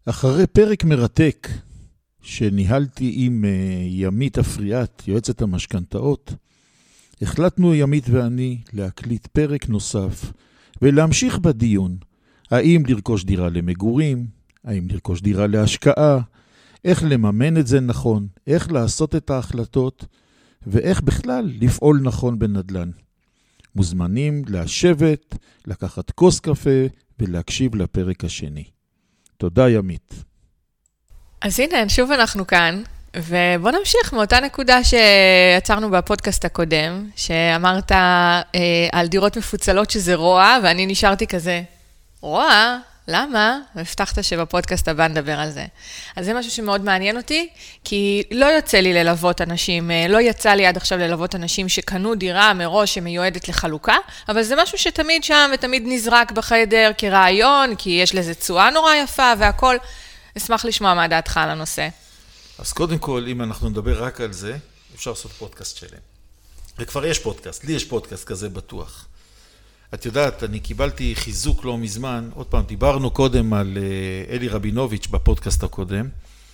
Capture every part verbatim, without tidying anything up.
אחרי פרק מרתק שניהלתי עם ימית אפריאט, יועצת המשכנתאות, החלטנו ימית ואני להקליט פרק נוסף ולהמשיך בדיון. האם לרכוש דירה למגורים, האם לרכוש דירה להשקעה, איך לממן את זה נכון, איך לעשות את ההחלטות ואיך בכלל לפעול נכון בנדל"ן. מוזמנים לשבת, לקחת כוס קפה ולהקשיב לפרק השני. תודה ימית. אז הנה, שוב אנחנו כאן, ובוא נמשיך מאותה נקודה שעצרנו בפודקאסט הקודם, שאמרת אה, על דירות מפוצלות שזה רוע, ואני נשארתי כזה, רוע? למה? והבטחת שבפודקאסט הבא נדבר על זה. אז זה משהו שמאוד מעניין אותי, כי לא יוצא לי ללוות אנשים, לא יצא לי עד עכשיו ללוות אנשים שקנו דירה מראש שמיועדת לחלוקה, אבל זה משהו שתמיד שם ותמיד נזרק בחדר כרעיון, כי יש לזה צועה נורא יפה והכל. אשמח לשמוע מה דעתך על הנושא. אז קודם כל, אם אנחנו נדבר רק על זה, אפשר לעשות פודקאסט שלם. וכבר יש פודקאסט, לי יש פודקאסט כזה בטוח. את יודעת, אני קיבלתי חיזוק לא מזמן, עוד פעם, דיברנו קודם על אלי רבינוביץ' בפודקאסט הקודם,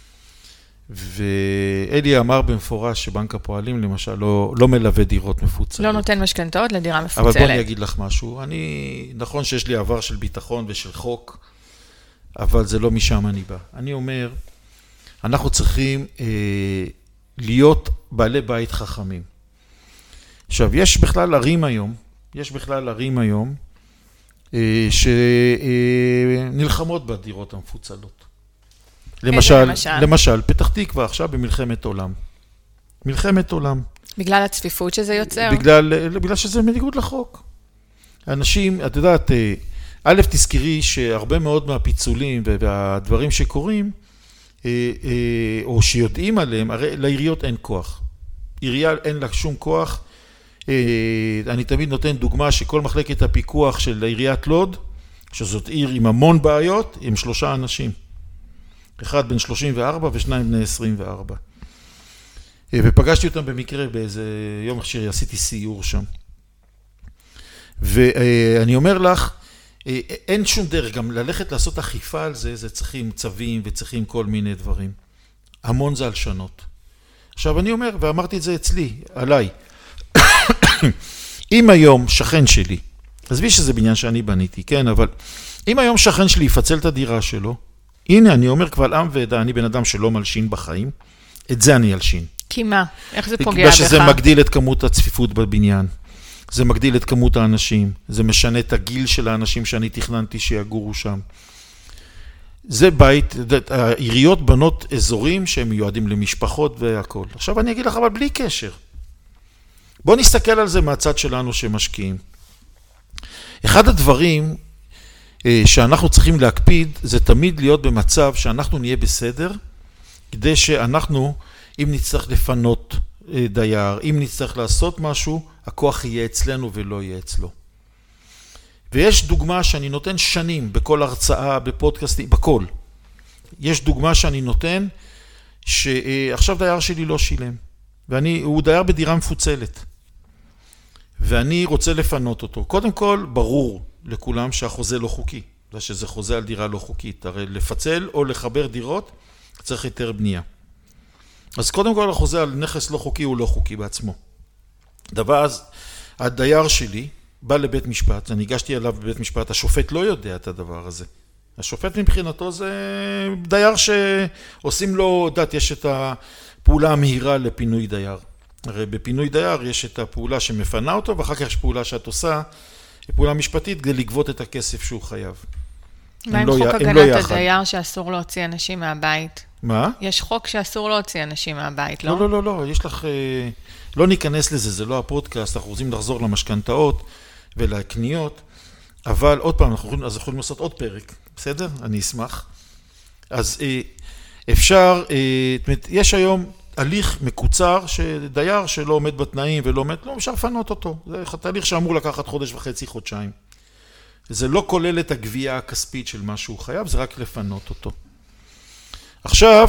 ואלי אמר במפורש שבנק הפועלים למשל לא, לא מלווה דירות מפוצלות. לא נותן משכנתאות לדירה מפוצלת. אבל בוא אני אגיד לך משהו, אני, נכון שיש לי עבר של ביטחון ושל חוק, אבל זה לא משם אני בא. אני אומר, אנחנו צריכים אה, להיות בעלי בית חכמים. עכשיו, יש בכלל ערים היום, יש בכלל ערים היום אה, שנלחמות בדירות המפוצלות. למשל, למשל? למשל, פתח תקווה עכשיו במלחמת עולם. מלחמת עולם. בגלל הצפיפות שזה יוצר? בגלל, בגלל שזה מניגוד לחוק. אנשים, את יודעת, א', תזכרי שהרבה מאוד מהפיצולים והדברים שקורים, או שיודעים עליהם, הרי לעיריות אין כוח. עירייה אין לה שום כוח. אני תמיד נותן דוגמה שכל מחלקת הפיקוח של עיריית לוד, שזאת עיר עם המון בעיות, עם שלושה אנשים. אחד בן שלושים וארבע ושניים בני עשרים וארבע. ופגשתי אותם במקרה באיזה יום אחר, עשיתי סיור שם. ואני אומר לך, אין שום דרך, גם ללכת לעשות אכיפה על זה, זה צריכים צווים וצריכים כל מיני דברים. המון זה הלשנות. עכשיו אני אומר, ואמרתי את זה אצלי, עליי, אם היום שכן שלי, עזבי שזה בניין שאני בניתי, כן, אבל אם היום שכן שלי יפצל את הדירה שלו, הנה אני אומר קבל עם ועדה, אני בן אדם שלא מלשין בחיים, את זה אני אלשין. כי מה? איך זה פוגע בך? שזה מגדיל את כמות הצפיפות בבניין. זה מגדיל את כמות האנשים, זה משנה את הגיל של האנשים שאני תכננתי שיגורו שם. זה בית, העיריות בנות אזורים שהם מיועדים למשפחות והכל. עכשיו אני אגיד לך, אבל בלי קשר. בוא נסתכל על זה מהצד שלנו שמשקיעים. אחד הדברים שאנחנו צריכים להקפיד, זה תמיד להיות במצב שאנחנו נהיה בסדר, כדי שאנחנו, אם נצטרך לפנות דייר, אם נצטרך לעשות משהו, הכוח יהיה אצלנו ולא יהיה אצלו. ויש דוגמה שאני נותן שנים בכל הרצאה, בפודקאסטים, בכל. יש דוגמה שאני נותן שעכשיו דייר שלי לא שילם. ואני, הוא דייר בדירה מפוצלת. ואני רוצה לפנות אותו. קודם כל, ברור לכולם שהחוזה לא חוקי. זה שזה חוזה על דירה לא חוקית. הרי לפצל או לחבר דירות צריך היתר בנייה. אז קודם כל החוזה על נכס לא חוקי הוא לא חוקי בעצמו. דבר אז, הדייר שלי בא לבית משפט, אני הגשתי עליו בבית משפט, השופט לא יודע את הדבר הזה. השופט מבחינתו זה דייר שעושים לו, דעת, יש את הפעולה המהירה לפינוי דייר. הרי בפינוי דייר יש את הפעולה שמפנה אותו, ואחר כך יש פעולה שאת עושה, פעולה משפטית כדי לגבות את הכסף שהוא חייב. מה עם חוק הגנת הדייר שאסור להוציא אנשים מהבית? מה? יש חוק שאסור להוציא אנשים מהבית, לא? לא, לא, לא, לא, יש לך, לא ניכנס לזה, זה לא הפודקאסט, אנחנו רוצים לחזור למשכנתאות ולקניות, אבל עוד פעם, אנחנו יכולים, אז יכולים לעשות עוד פרק, בסדר? אני אשמח. אז אפשר, יש היום הליך מקוצר, שדייר שלא עומד בתנאים ולא עומד, לא, אפשר לפנות אותו. זה תהליך שאמור לקחת חודש וחצי, חודשיים. זה לא כולל את הגבייה הכספית של מה שהוא חייב, זה רק לפנות אותו. עכשיו,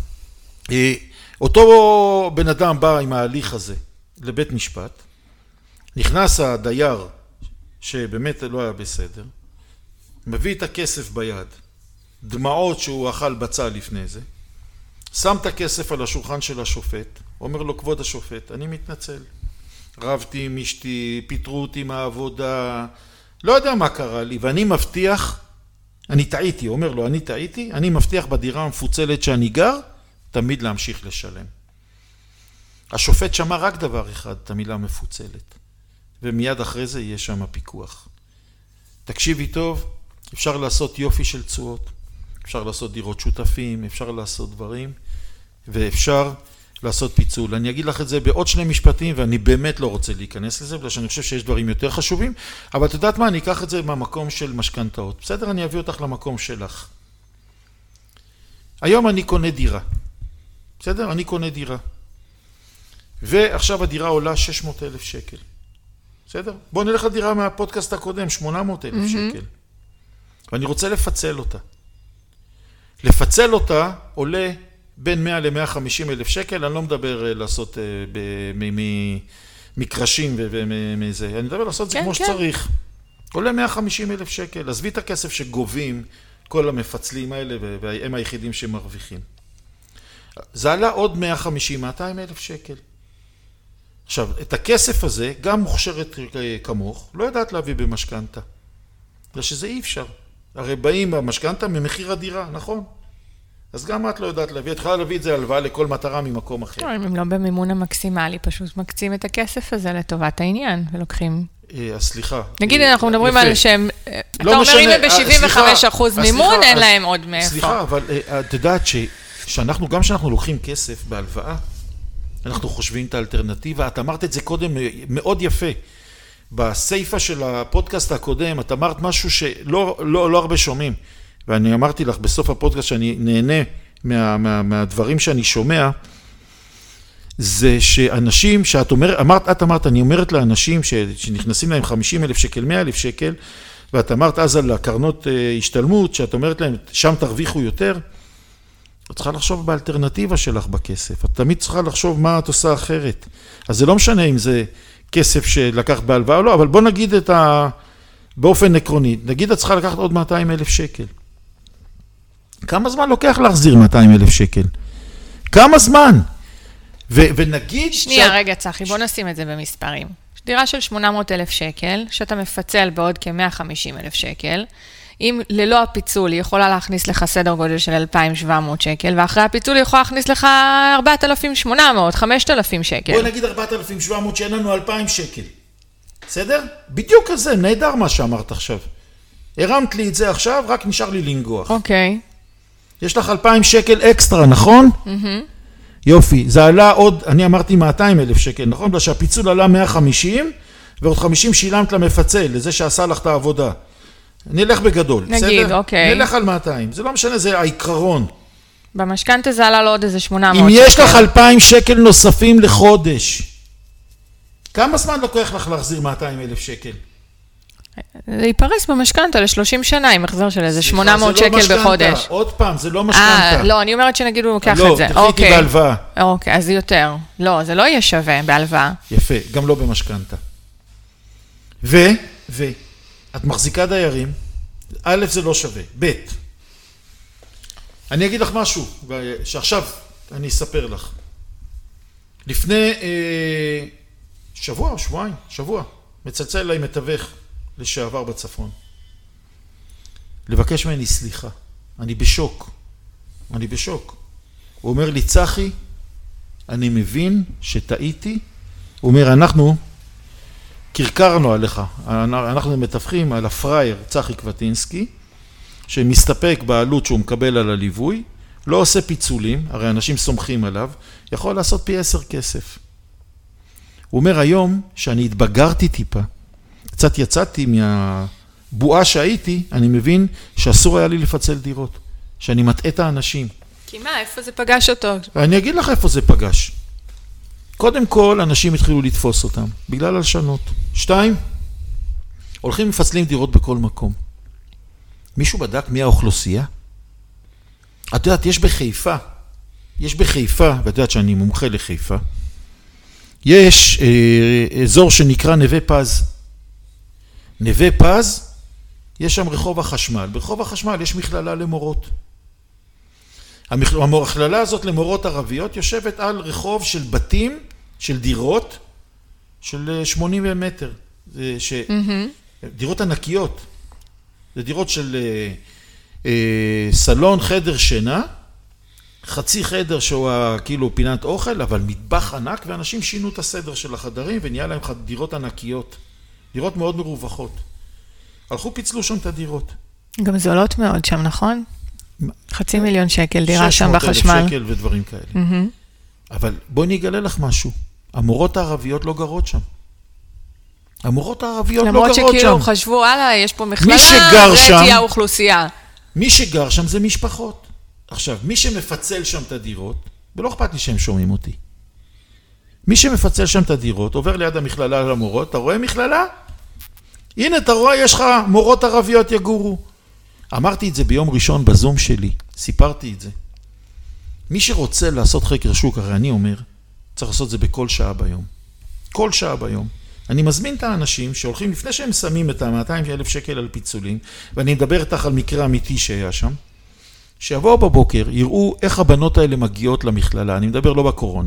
אותו בן אדם בא עם ההליך הזה לבית משפט, נכנס הדייר שבאמת לא היה בסדר, מביא את הכסף ביד, דמעות שהוא אכל בצע לפני זה, שם את הכסף על השולחן של השופט, אומר לו, כבוד השופט, אני מתנצל. רבתי עם אשתי, פיטרו אותי מהעבודה, לא יודע מה קרה לי, ואני מבטיח, אני טעיתי, אומר לו, אני טעיתי, אני מבטיח בדירה המפוצלת שאני גר, תמיד להמשיך לשלם. השופט שמע רק דבר אחד, את המילה מפוצלת, ומיד אחרי זה יהיה שם הפיקוח. תקשיבי טוב, אפשר לעשות יופי של צועות, אפשר לעשות דירות שותפים, אפשר לעשות דברים, ואפשר לעשות פיצול. אני אגיד לך את זה בעוד שני משפטים, ואני באמת לא רוצה להיכנס לזה, בגלל שאני חושב שיש דברים יותר חשובים, אבל את יודעת מה, אני אקח את זה מהמקום של משכנתאות. בסדר, אני אביא אותך למקום שלך. היום אני קונה דירה. בסדר? אני קונה דירה. ועכשיו הדירה עולה שש מאות אלף שקל. בסדר? בואו נלך לדירה מהפודקאסט הקודם, שמונה מאות אלף שקל. ואני רוצה לפצל אותה. לפצל אותה עולה בין מאה למאה וחמישים אלף שקל, אני לא מדבר לעשות מקרשים ומזה, אני מדבר לעשות את זה כמו שצריך. עולה מאה וחמישים אלף שקל, עזבי את הכסף שגובים כל המפצלים האלה, והם היחידים שמרוויחים. זה עלה עוד מאה וחמישים, מאתיים אלף שקל. עכשיו, את הכסף הזה, גם מוכשרת כמוך, לא יודעת להביא במשכנתה. בגלל שזה אי אפשר. הרי באים במשכנתה ממחיר הדירה, נכון? אז גם את לא יודעת להביא, את יכולה להביא את זה הלוואה לכל מטרה ממקום אחר. לא, אם הם לא במימון המקסימלי, פשוט מקצים את הכסף הזה לטובת העניין, ולוקחים... סליחה. נגיד, אנחנו מדברים על שהם... אתה אומר, אם הם ב-שבעים וחמישה אחוז מימון, אין להם עוד מאיפה. סליחה, אבל את יודעת שאנחנו, גם שאנחנו לוקחים כסף בהלוואה, אנחנו חושבים את האלטרנטיבה, את אמרת את זה קודם מאוד יפה. בסייפה של הפודקאסט הקודם, את אמרת משהו שלא לא, לא הרבה שומעים. ואני אמרתי לך בסוף הפודקאסט שאני נהנה מה, מה, מהדברים שאני שומע, זה שאנשים, שאת אומר, אמרת, את אמרת, אני אומרת לאנשים ש, שנכנסים להם חמישים אלף שקל, מאה אלף שקל, ואת אמרת אז על הקרנות השתלמות, שאת אומרת להם, שם תרוויחו יותר, את צריכה לחשוב באלטרנטיבה שלך בכסף, את תמיד צריכה לחשוב מה את עושה אחרת. אז זה לא משנה אם זה כסף שלקחת בהלוואה או לא, אבל בוא נגיד את ה... באופן עקרוני, נגיד את צריכה לקחת עוד מאתיים אלף שקל. כמה זמן לוקח להחזיר מאתיים אלף שקל? כמה זמן? ו- ונגיד... שנייה, שאת... רגע, צחי, בוא נשים את זה במספרים. דירה של שמונה מאות אלף שקל, שאתה מפצל בעוד כ-מאה וחמישים אלף שקל, אם ללא הפיצול היא יכולה להכניס לך סדר גודל של אלפיים ושבע מאות שקל, ואחרי הפיצול היא יכולה להכניס לך ארבעת אלפים ושמונה מאות, חמשת אלפים שקל. בוא נגיד ארבעת אלפים ושבע מאות שאין לנו אלפיים שקל. בסדר? בדיוק כזה, נהדר מה שאמרת עכשיו. הרמת לי את זה עכשיו, רק נשאר לי לנגוח. אוקיי. יש לך אלפיים שקל אקסטרה, נכון? יופי, זה עלה עוד, אני אמרתי מאתיים אלף שקל, נכון? בגלל שהפיצול עלה מאה וחמישים, ועוד חמישים שילמת למפצל, לזה שעשה לך את העבודה. נלך בגדול, נגיד, בסדר? אוקיי. נלך על מאתיים, זה לא משנה, זה העיקרון. במשכנתא זה עלה לו עוד איזה שמונה מאות אם יש לך אלפיים שקל נוספים לחודש, כמה זמן לוקח לך להחזיר מאתיים אלף שקל? זה ייפרס במשכנתא ל-שלושים שנה, עם החזר של איזה שמונה מאות שקל בחודש. עוד פעם, זה לא משכנתא. לא, אני אומרת שנגיד הוא לוקח את זה. לא, תחליטי בהלוואה. אוקיי, אז זה יותר. לא, זה לא יהיה שווה בהלוואה. יפה, גם לא במשכנתא. ו, ו, את מחזיקה דיירים, א' זה לא שווה, ב', אני אגיד לך משהו, שעכשיו אני אספר לך. לפני אה, שבוע או שבועיים, שבוע, מצלצל אליי מתווך לשעבר בצפון. לבקש ממני סליחה. אני בשוק. אני בשוק. הוא אומר לי, צחי, אני מבין שטעיתי. הוא אומר, אנחנו קרקרנו עליך. אנחנו מתווכים על הפרייר צחי קווטינסקי, שמסתפק בעלות שהוא מקבל על הליווי, לא עושה פיצולים, הרי אנשים סומכים עליו, יכול לעשות פי עשר כסף. הוא אומר, היום שאני התבגרתי טיפה, קצת יצאתי מהבועה שהייתי, אני מבין שאסור היה לי לפצל דירות, שאני מטעה את האנשים. כי מה, איפה זה פגש אותו? אני אגיד לך איפה זה פגש. קודם כל, אנשים התחילו לתפוס אותם, בגלל הלשנות. שתיים, הולכים מפצלים דירות בכל מקום. מישהו בדק מי האוכלוסייה? את יודעת, יש בחיפה, יש בחיפה, ואת יודעת שאני מומחה לחיפה, יש אה, אזור שנקרא נווה פז. נווה פז יש שם רחוב החשמל. ברחוב החשמל יש מכללה למורות. המכללה הזאת למורות ערביות יושבת על רחוב של בתים, של דירות, של שמונים מטר. ש... Mm-hmm. דירות ענקיות. זה דירות של אה, אה, סלון, חדר שינה, חצי חדר שהוא כאילו פינת אוכל, אבל מטבח ענק, ואנשים שינו את הסדר של החדרים, ונהיה להם דירות ענקיות. דירות מאוד מרווחות. הלכו פיצלו שם את הדירות. גם זולות מאוד שם, נכון? חצי מיליון שקל, דירה שם בחשמל. שש מאות אלף שקל ודברים כאלה. Mm-hmm. אבל בואי נגלה לך משהו. המורות הערביות לא גרות שם. המורות הערביות לא גרות שם. למרות שכאילו חשבו, וואלה, יש פה מכללה, ותהיה האוכלוסייה. מי שגר שם זה משפחות. עכשיו, מי שמפצל שם את הדירות, ולא אכפת לי שהם שומעים אותי. מי שמפצל שם את הדירות, עובר ליד המכללה למורות, אתה רואה מכללה? הנה, אתה רואה, יש לך מורות ערביות יגורו. אמרתי את זה ביום ראשון בזום שלי, סיפרתי את זה. מי שרוצה לעשות חקר שוק, הרי אני אומר, צריך לעשות זה בכל שעה ביום. כל שעה ביום. אני מזמין את האנשים שהולכים, לפני שהם שמים את ה-מאתיים אלף שקל על פיצולים, ואני מדבר איתך על מקרה אמיתי שהיה שם, שיבואו בבוקר, יראו איך הבנות האלה מגיעות למכללה, אני מדבר לא בקורונה.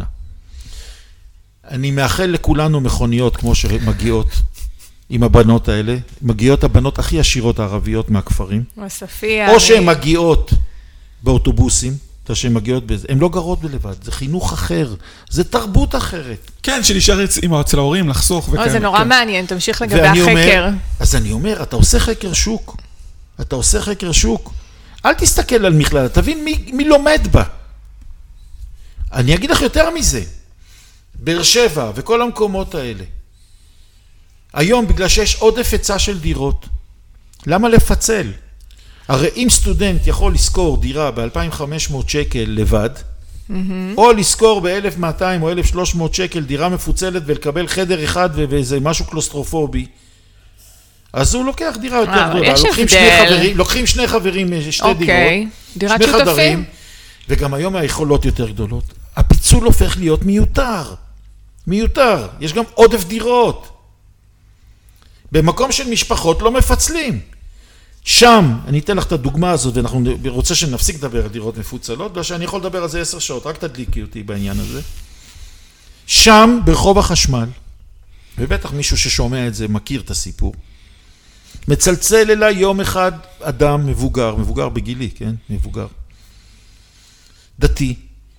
אני מאחל לכולנו מכוניות כמו שמגיעות עם הבנות האלה, מגיעות הבנות הכי עשירות הערביות מהכפרים, מספיה, או שהן מגיעות באוטובוסים, שהן מגיעות בזה, הן לא גרות בלבד, זה חינוך אחר, זה תרבות אחרת. כן, שנשאר אצל ההורים לחסוך. או, זה נורא מעניין, תמשיך לגבי החקר. אז אני אומר, אתה עושה חקר שוק, אתה עושה חקר שוק, אל תסתכל על מכללה, תבין מי, מי לומד בה. אני אגיד לך יותר מזה, באר שבע וכל המקומות האלה, היום בגלל שיש עודף היצע של דירות, למה לפצל? הרי אם סטודנט יכול לזכור דירה ב-אלפיים וחמש מאות שקל לבד, mm-hmm. או לזכור ב-אלף ומאתיים או אלף ושלוש מאות שקל דירה מפוצלת ולקבל חדר אחד ואיזה משהו קלוסטרופובי, אז הוא לוקח דירה יותר גדולה. לוקחים שני חברים, לוקחים שני חברים, שתי okay. דירות, דירת שני שותפים. חדרים, וגם היום היכולות יותר גדולות. הפיצול הופך להיות מיותר. מיותר. יש גם עודף דירות. במקום של משפחות לא מפצלים. שם, אני אתן לך את הדוגמה הזאת, ואנחנו רוצה שנפסיק לדבר על דירות מפוצלות, בגלל שאני יכול לדבר על זה עשר שעות, רק תדליקי אותי בעניין הזה. שם, ברחוב החשמל, ובטח מישהו ששומע את זה מכיר את הסיפור, מצלצל אליי יום אחד אדם מבוגר, מבוגר בגילי, כן? מבוגר. דתי.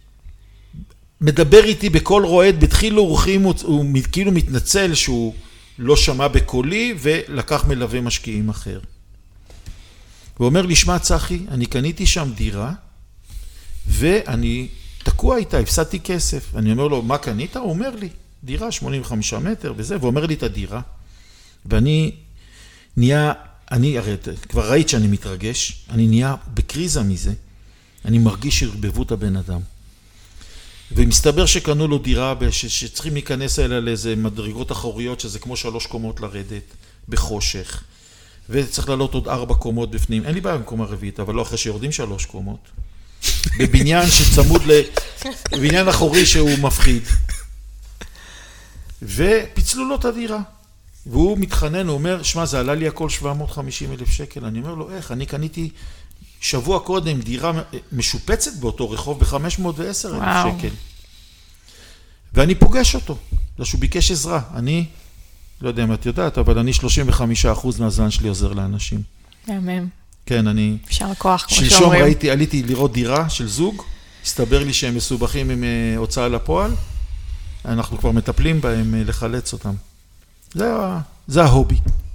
מדבר איתי בקול רועד, בתחיל אורחים, הוא כאילו מתנצל שהוא לא שמע בקולי, ולקח מלווה משקיעים אחר. הוא אומר לי, שמע צחי, אני קניתי שם דירה, ואני תקוע איתה, הפסדתי כסף. אני אומר לו, מה קנית? הוא אומר לי, דירה שמונים וחמישה מטר וזה, והוא אומר לי את הדירה. ואני נהיה, אני הרי כבר ראית שאני מתרגש, אני נהיה בקריזה מזה, אני מרגיש שרבבות הבן אדם. ומסתבר שקנו לו דירה שצריכים להיכנס אליה לאיזה מדרגות אחוריות, שזה כמו שלוש קומות לרדת, בחושך. וצריך לעלות עוד ארבע קומות בפנים. אין לי בעיה במקום הרביעית, אבל לא אחרי שיורדים שלוש קומות. בבניין שצמוד לבניין אחורי שהוא מפחיד. ופיצלו לו את הדירה. והוא מתחנן, הוא אומר, שמע, זה עלה לי הכל שבע מאות וחמישים אלף שקל. אני אומר לו, איך? אני קניתי שבוע קודם דירה משופצת באותו רחוב ב-חמש מאות ועשר אלף שקל. ואני פוגש אותו, שהוא ביקש עזרה. אני, לא יודע אם את יודעת, אבל אני שלושים וחמישה אחוז מהזמן שלי עוזר לאנשים. מהמם. כן, אני... אפשר כוח, כמו שאומרים. שלשום ראיתי, עליתי לראות דירה של זוג, הסתבר לי שהם מסובכים עם הוצאה לפועל, אנחנו כבר מטפלים בהם לחלץ אותם. זה, זה ההובי.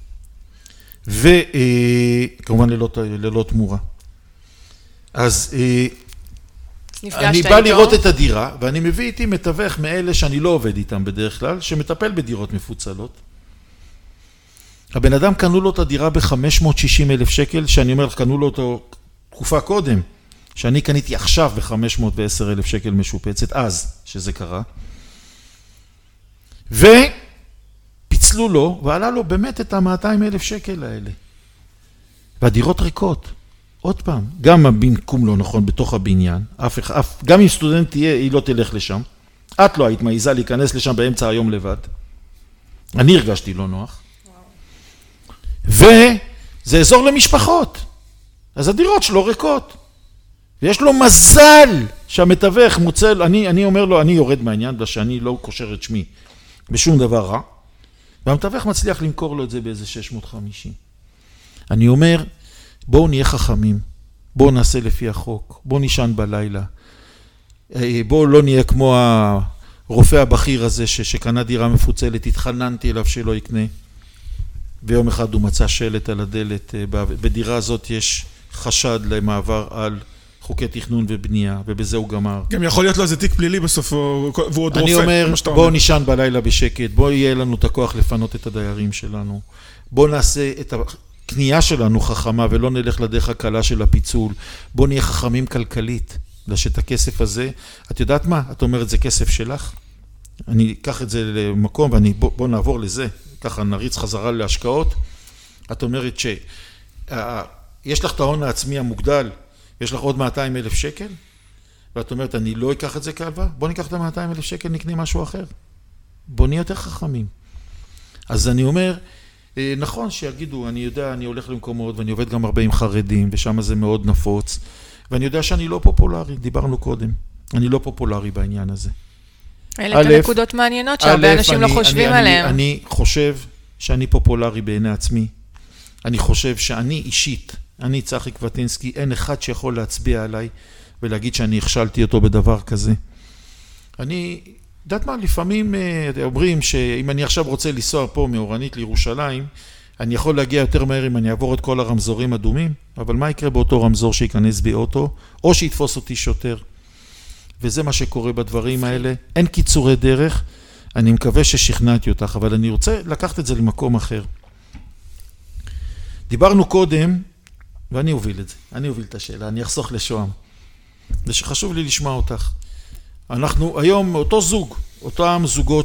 וכמובן ללא, ללא תמורה. אז אני בא לראות את הדירה, ואני מביא איתי מתווך מאלה שאני לא עובד איתם בדרך כלל, שמטפל בדירות מפוצלות. הבן אדם קנו לו את הדירה ב-חמש מאות ושישים אלף שקל, שאני אומר לך, קנו לו אותו תקופה קודם, שאני קניתי עכשיו ב-חמש מאות ועשר אלף שקל משופצת, אז שזה קרה. ופיצלו לו, ועלה לו באמת את ה-מאתיים אלף שקל האלה. והדירות ריקות. עוד פעם, גם הבינקום לא נכון בתוך הבניין, אף, אף, גם אם סטודנט תהיה, היא לא תלך לשם. את לא היית מעיזה להיכנס לשם באמצע היום לבד. אני הרגשתי לא נוח. זה אזור למשפחות. אז הדירות שלו ריקות. ויש לו מזל שהמתווך מוצא, אני, אני אומר לו, אני יורד מהעניין, בגלל שאני לא קושר את שמי בשום דבר רע, והמתווך מצליח למכור לו את זה באיזה שש מאות וחמישים. אני אומר, בואו נהיה חכמים, בואו נעשה לפי החוק, בואו נשען בלילה, בואו לא נהיה כמו הרופא הבכיר הזה ש, שקנה דירה מפוצלת, התחננתי אליו שלא יקנה, ויום אחד הוא מצא שלט על הדלת, בדירה הזאת יש חשד למעבר על חוקי תכנון ובנייה, ובזה הוא גמר. גם יכול להיות לו איזה תיק פלילי בסוף, והוא עוד רופא. אני אומר, בואו נשען בלילה בשקט, בואו יהיה לנו את הכוח לפנות את הדיירים שלנו, בואו נעשה את הקנייה שלנו חכמה, ולא נלך לדרך הקלה של הפיצול, בואו נהיה חכמים כלכלית, לשאת הכסף הזה, את יודעת מה? את אומרת, זה כסף שלך? אני אקח את זה למקום, ואני, בוא, בוא נעבור לזה, ככה נריץ חזרה להשקעות. את אומרת שיש לך את ההון העצמי המוגדל, יש לך עוד מאתיים אלף שקל, ואת אומרת, אני לא אקח את זה כהלוואה, בוא ניקח את ה-מאתיים אלף שקל, נקנה משהו אחר. בוא נהיה יותר חכמים. אז אני אומר, נכון שיגידו, אני יודע, אני הולך למקומות, ואני עובד גם הרבה עם חרדים, ושם זה מאוד נפוץ, ואני יודע שאני לא פופולרי, דיברנו קודם, אני לא פופולרי בעניין הזה. אלה את הנקודות מעניינות שהרבה אנשים לא חושבים עליהם. אני חושב שאני פופולרי בעיני עצמי. אני חושב שאני אישית, אני צחי קבטינסקי, אין אחד שיכול להצביע עליי ולהגיד שאני הכשלתי אותו בדבר כזה. אני, יודעת מה, לפעמים אומרים שאם אני עכשיו רוצה לנסוע פה מאורנית לירושלים, אני יכול להגיע יותר מהר אם אני אעבור את כל הרמזורים אדומים, אבל מה יקרה באותו רמזור שיכנס בי אוטו, או שיתפוס אותי שוטר? וזה מה שקורה בדברים האלה. אין קיצורי דרך, אני מקווה ששכנעתי אותך, אבל אני רוצה לקחת את זה למקום אחר. דיברנו קודם, ואני אוביל את זה, אני אוביל את השאלה, אני אחסוך לשוהם. זה שחשוב לי לשמוע אותך. אנחנו היום, אותו זוג, אותם זוגות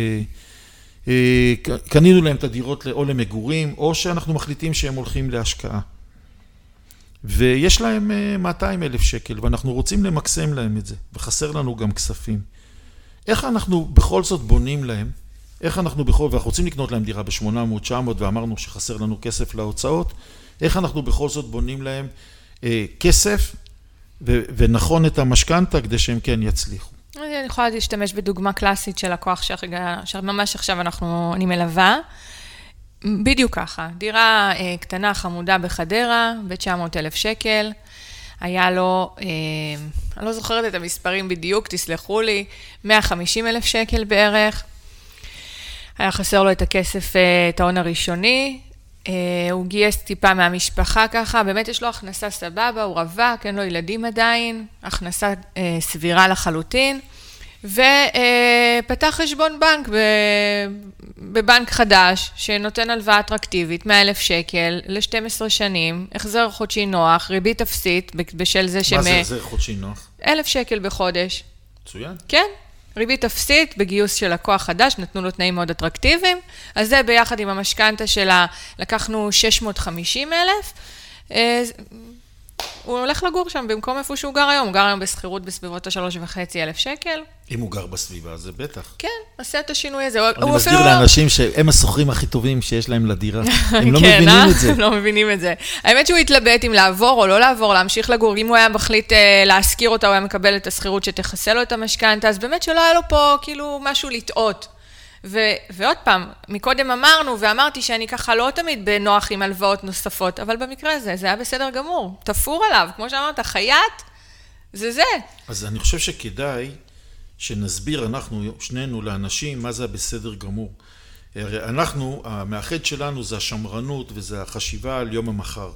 שקנינו להם את הדירות או למגורים, או שאנחנו מחליטים שהם הולכים להשקעה. ויש להם מאתיים אלף שקל, ואנחנו רוצים למקסם להם את זה, וחסר לנו גם כספים. איך אנחנו בכל זאת בונים להם? איך אנחנו בכל, ואנחנו רוצים לקנות להם דירה ב-שמונה מאות תשע מאות, ואמרנו שחסר לנו כסף להוצאות, איך אנחנו בכל זאת בונים להם אה, כסף, ו- ונכון את המשכנתה, כדי שהם כן יצליחו? אני יכולה להשתמש בדוגמה קלאסית של לקוח שממש עכשיו אנחנו, אני מלווה, בדיוק ככה, דירה אה, קטנה חמודה בחדרה, ב-תשע מאות אלף שקל, היה לו, אה, אני לא זוכרת את המספרים בדיוק, תסלחו לי, מאה וחמישים אלף שקל בערך, היה חסר לו את הכסף, אה, את ההון הראשוני, אה, הוא גייס טיפה מהמשפחה ככה, באמת יש לו הכנסה סבבה, הוא רווק, אין לו ילדים עדיין, הכנסה אה, סבירה לחלוטין, ופתח חשבון בנק בבנק חדש, שנותן הלוואה אטרקטיבית, מאה אלף שקל, ל-שתים עשרה שנים, החזר חודשי נוח, ריבית אפסית, בשל זה שמה... מה זה החזר חודשי נוח? אלף שקל בחודש. מצוין. כן, ריבית אפסית, בגיוס של לקוח חדש, נתנו לו תנאים מאוד אטרקטיביים, אז זה ביחד עם המשכנתה שלה, לקחנו שש מאות וחמישים אלף, הוא הולך לגור שם במקום איפה שהוא גר היום, הוא גר היום בסחירות בסביבות ה-שלוש וחצי אלף שקל. אם הוא גר בסביבה, זה בטח. כן, עשה את השינוי הזה. אני מסביר לאנשים שהם השוכרים הכי טובים שיש להם לדירה. הם לא מבינים את זה. הם לא מבינים את זה. האמת שהוא התלבט אם לעבור או לא לעבור, להמשיך לגור. אם הוא היה מחליט להשכיר אותה, הוא היה מקבל את הסחירות שתחסה לו את המשכנתה, אז באמת שלא היה לו פה כאילו משהו לטעות. ו- ועוד פעם, מקודם אמרנו, ואמרתי שאני ככה לא תמיד בנוח עם הלוואות נוספות, אבל במקרה הזה, זה היה בסדר גמור. תפור עליו, כמו שאמרת, חייט, זה זה. אז אני חושב שכדאי שנסביר אנחנו, שנינו, לאנשים, מה זה בסדר גמור. הרי אנחנו, המאחד שלנו זה השמרנות, וזה החשיבה על יום המחר.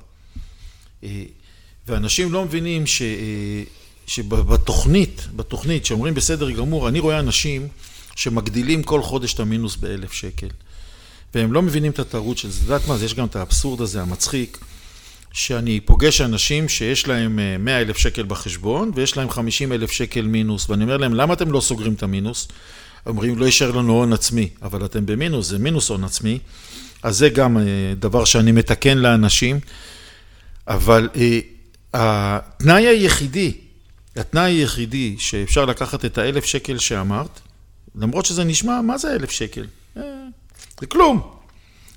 ואנשים לא מבינים ש... שבתוכנית, בתוכנית, שאומרים בסדר גמור, אני רואה אנשים שמגדילים כל חודש את המינוס באלף שקל. והם לא מבינים את התערות של זה. יודעת מה, יש גם את האבסורד הזה, המצחיק, שאני פוגש אנשים שיש להם מאה אלף שקל בחשבון, ויש להם חמישים אלף שקל מינוס, ואני אומר להם, למה אתם לא סוגרים את המינוס? אומרים, לא יישאר לנו הון עצמי, אבל אתם במינוס, זה מינוס הון עצמי, אז זה גם דבר שאני מתקן לאנשים, אבל התנאי היחידי, התנאי היחידי שאפשר לקחת את האלף שקל שאמרת, למרות שזה נשמע, מה זה אלף שקל? זה כלום.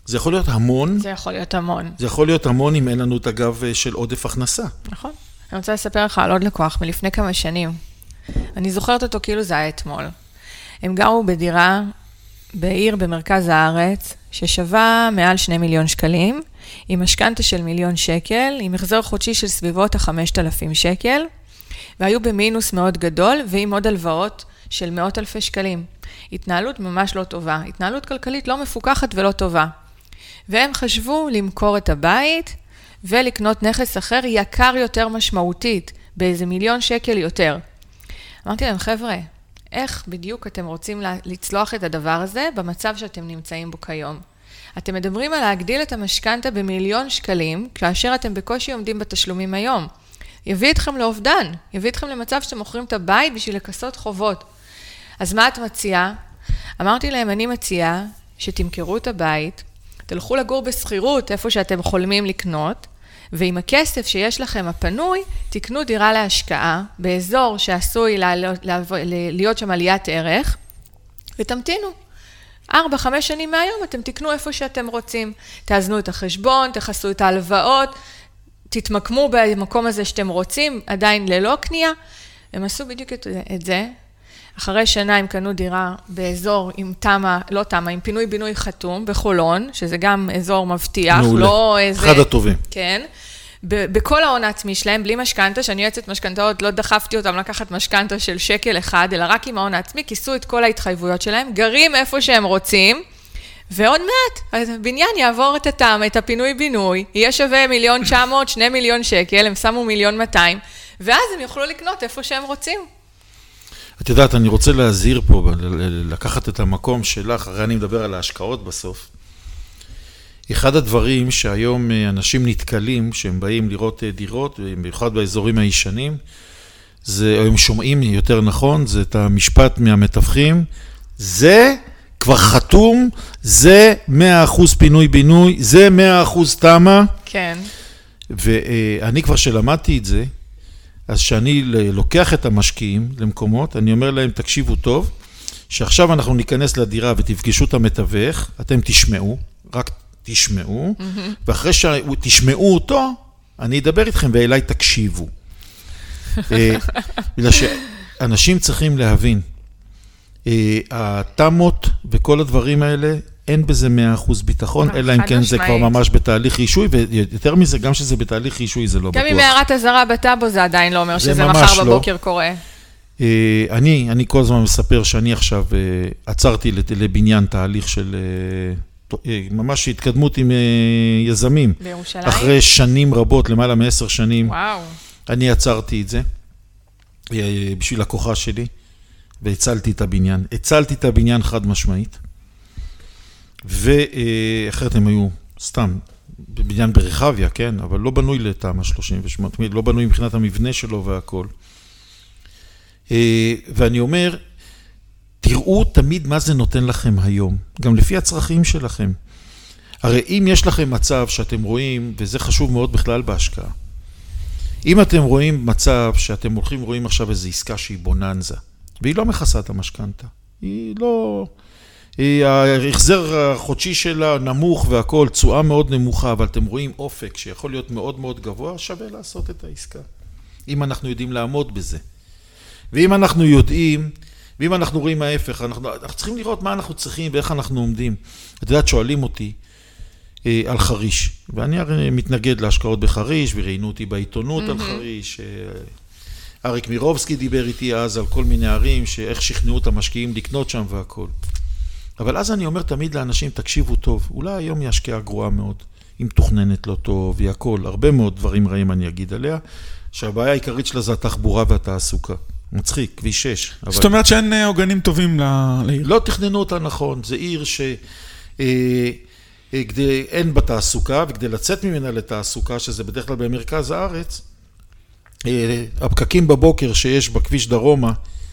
זה יכול להיות המון. זה יכול להיות המון. זה יכול להיות המון אם אין לנו את הגב של עודף הכנסה. נכון. אני רוצה לספר לך על עוד לקוח מלפני כמה שנים. אני זוכרת אותו כאילו זה היה אתמול. הם גרו בדירה בעיר במרכז הארץ, ששווה מעל שני מיליון שקלים, עם משכנתה של מיליון שקל, עם החזר חודשי של סביבות ה-חמשת אלפים שקל, והיו במינוס מאוד גדול, ועם עוד הלוואות של מאות אלפי שקלים. התנהלות ממש לא טובה, התנהלות כלכלית לא מפוקחת ולא טובה. והם חשבו למכור את הבית, ולקנות נכס אחר יקר יותר משמעותית, באיזה מיליון שקל יותר. אמרתי להם, חבר'ה, איך בדיוק אתם רוצים לצלוח את הדבר הזה במצב שאתם נמצאים בו כיום? אתם מדברים על להגדיל את המשכנתה במיליון שקלים, כאשר אתם בקושי עומדים בתשלומים היום. יביא אתכם לאובדן, יביא אתכם למצב שאתם מוכרים את הבית בשביל לכסות חובות. אז מה את מציעה? אמרתי להם, אני מציעה שתמכרו את הבית, תלכו לגור בסחירות איפה שאתם חולמים לקנות, ועם הכסף שיש לכם הפנוי, תקנו דירה להשקעה באזור שעשוי להיות שם עליית ערך, ותמתינו. ארבע, חמש שנים מהיום אתם תקנו איפה שאתם רוצים. תאזנו את החשבון, תחסו את ההלוואות, תתמקמו במקום הזה שאתם רוצים, עדיין ללא קנייה. הם עשו בדיוק את, את זה. אחרי שנה הם קנו דירה באזור עם תמה, לא תמה, עם פינוי בינוי חתום בחולון, שזה גם אזור מבטיח, מעולה. לא איזה... אחד הטובים. כן. בכל ההון העצמי שלהם, בלי משכנתה, שאני יועצת משכנתאות, לא דחפתי אותם לקחת משכנתה של שקל אחד, אלא רק עם ההון העצמי, כיסו את כל ההתחייבויות שלהם, גרים איפה שהם רוצים, ועוד מעט, הבניין יעבור את התמה, את הפינוי בינוי, יהיה שווה מיליון תשע מאות, שני מיליון שקל, הם שמו מיליון מאתיים, ואז הם יוכלו לקנות איפה שהם רוצים. את יודעת, אני רוצה להזהיר פה, לקחת את המקום שלך, הרי אני מדבר על ההשקעות בסוף. אחד הדברים שהיום אנשים נתקלים, שהם באים לראות דירות, במיוחד באזורים הישנים, זה, הם שומעים יותר נכון, זה את המשפט מהמתווכים, זה כבר חתום, זה מאה אחוז פינוי בינוי, זה מאה אחוז תמה. כן. ואני כבר שלמדתי את זה, אז שאני לוקח את המשקיעים למקומות, אני אומר להם, תקשיבו טוב, שעכשיו אנחנו ניכנס לדירה ותפגשו את המתווך, אתם תשמעו, רק תשמעו, mm-hmm. ואחרי שתשמעו אותו, אני אדבר איתכם ואליי תקשיבו. בגלל שאנשים צריכים להבין, התמות וכל הדברים האלה, אין בזה מאה אחוז ביטחון, אלא אם כן זה כבר ממש בתהליך רישוי, ויותר מזה, גם שזה בתהליך רישוי, זה לא בטוח. גם אם הערת הזרה בטאבו, זה עדיין לא אומר שזה מחר בבוקר קורה. אני, אני כל הזמן מספר שאני עכשיו עצרתי לבניין תהליך של, ממש התקדמות עם יזמים. בירושלים? אחרי שנים רבות, למעלה מעשר שנים. וואו. אני עצרתי את זה, בשביל לקוחה שלי, והצלתי את הבניין. הצלתי את הבניין חד משמעית. ואחרת הם היו סתם בבניין ברחביה, כן? אבל לא בנוי לתמ"א שלושים ושמונה, לא בנוי מבחינת המבנה שלו והכל. ואני אומר, תראו תמיד מה זה נותן לכם היום, גם לפי הצרכים שלכם. הרי אם יש לכם מצב שאתם רואים, וזה חשוב מאוד בכלל בהשקעה, אם אתם רואים מצב שאתם הולכים רואים עכשיו איזו עסקה שהיא בוננזה, והיא לא מכסה את המשכנתה, היא לא... ההחזר החודשי שלה נמוך והכל, תשואה מאוד נמוכה, אבל אתם רואים אופק שיכול להיות מאוד מאוד גבוה, שווה לעשות את העסקה. אם אנחנו יודעים לעמוד בזה. ואם אנחנו יודעים, ואם אנחנו רואים ההפך, אנחנו, אנחנו צריכים לראות מה אנחנו צריכים ואיך אנחנו עומדים. את יודעת, שואלים אותי אה, על חריש, ואני הרי מתנגד להשקעות בחריש, וראינו אותי בעיתונות mm-hmm. על חריש, אה, אריק מירובסקי דיבר איתי אז על כל מיני ערים, שאיך שכנעו את המשקיעים לקנות שם והכל. אבל אז אני אומר תמיד לאנשים, תקשיבו טוב, אולי היום היא השקעה גרועה מאוד, אם תוכננת לא טוב, היא הכל, הרבה מאוד דברים רעים אני אגיד עליה, שהבעיה העיקרית שלה זה התחבורה והתעסוקה. מצחיק, כביש שש. אבל... זאת אומרת שאין עוגנים טובים לעיר. לא תכננו אותה נכון, זה עיר שאין בתעסוקה, וכדי לצאת ממנה לתעסוקה, שזה בדרך כלל במרכז הארץ, הפקקים בבוקר שיש בכביש דרומה,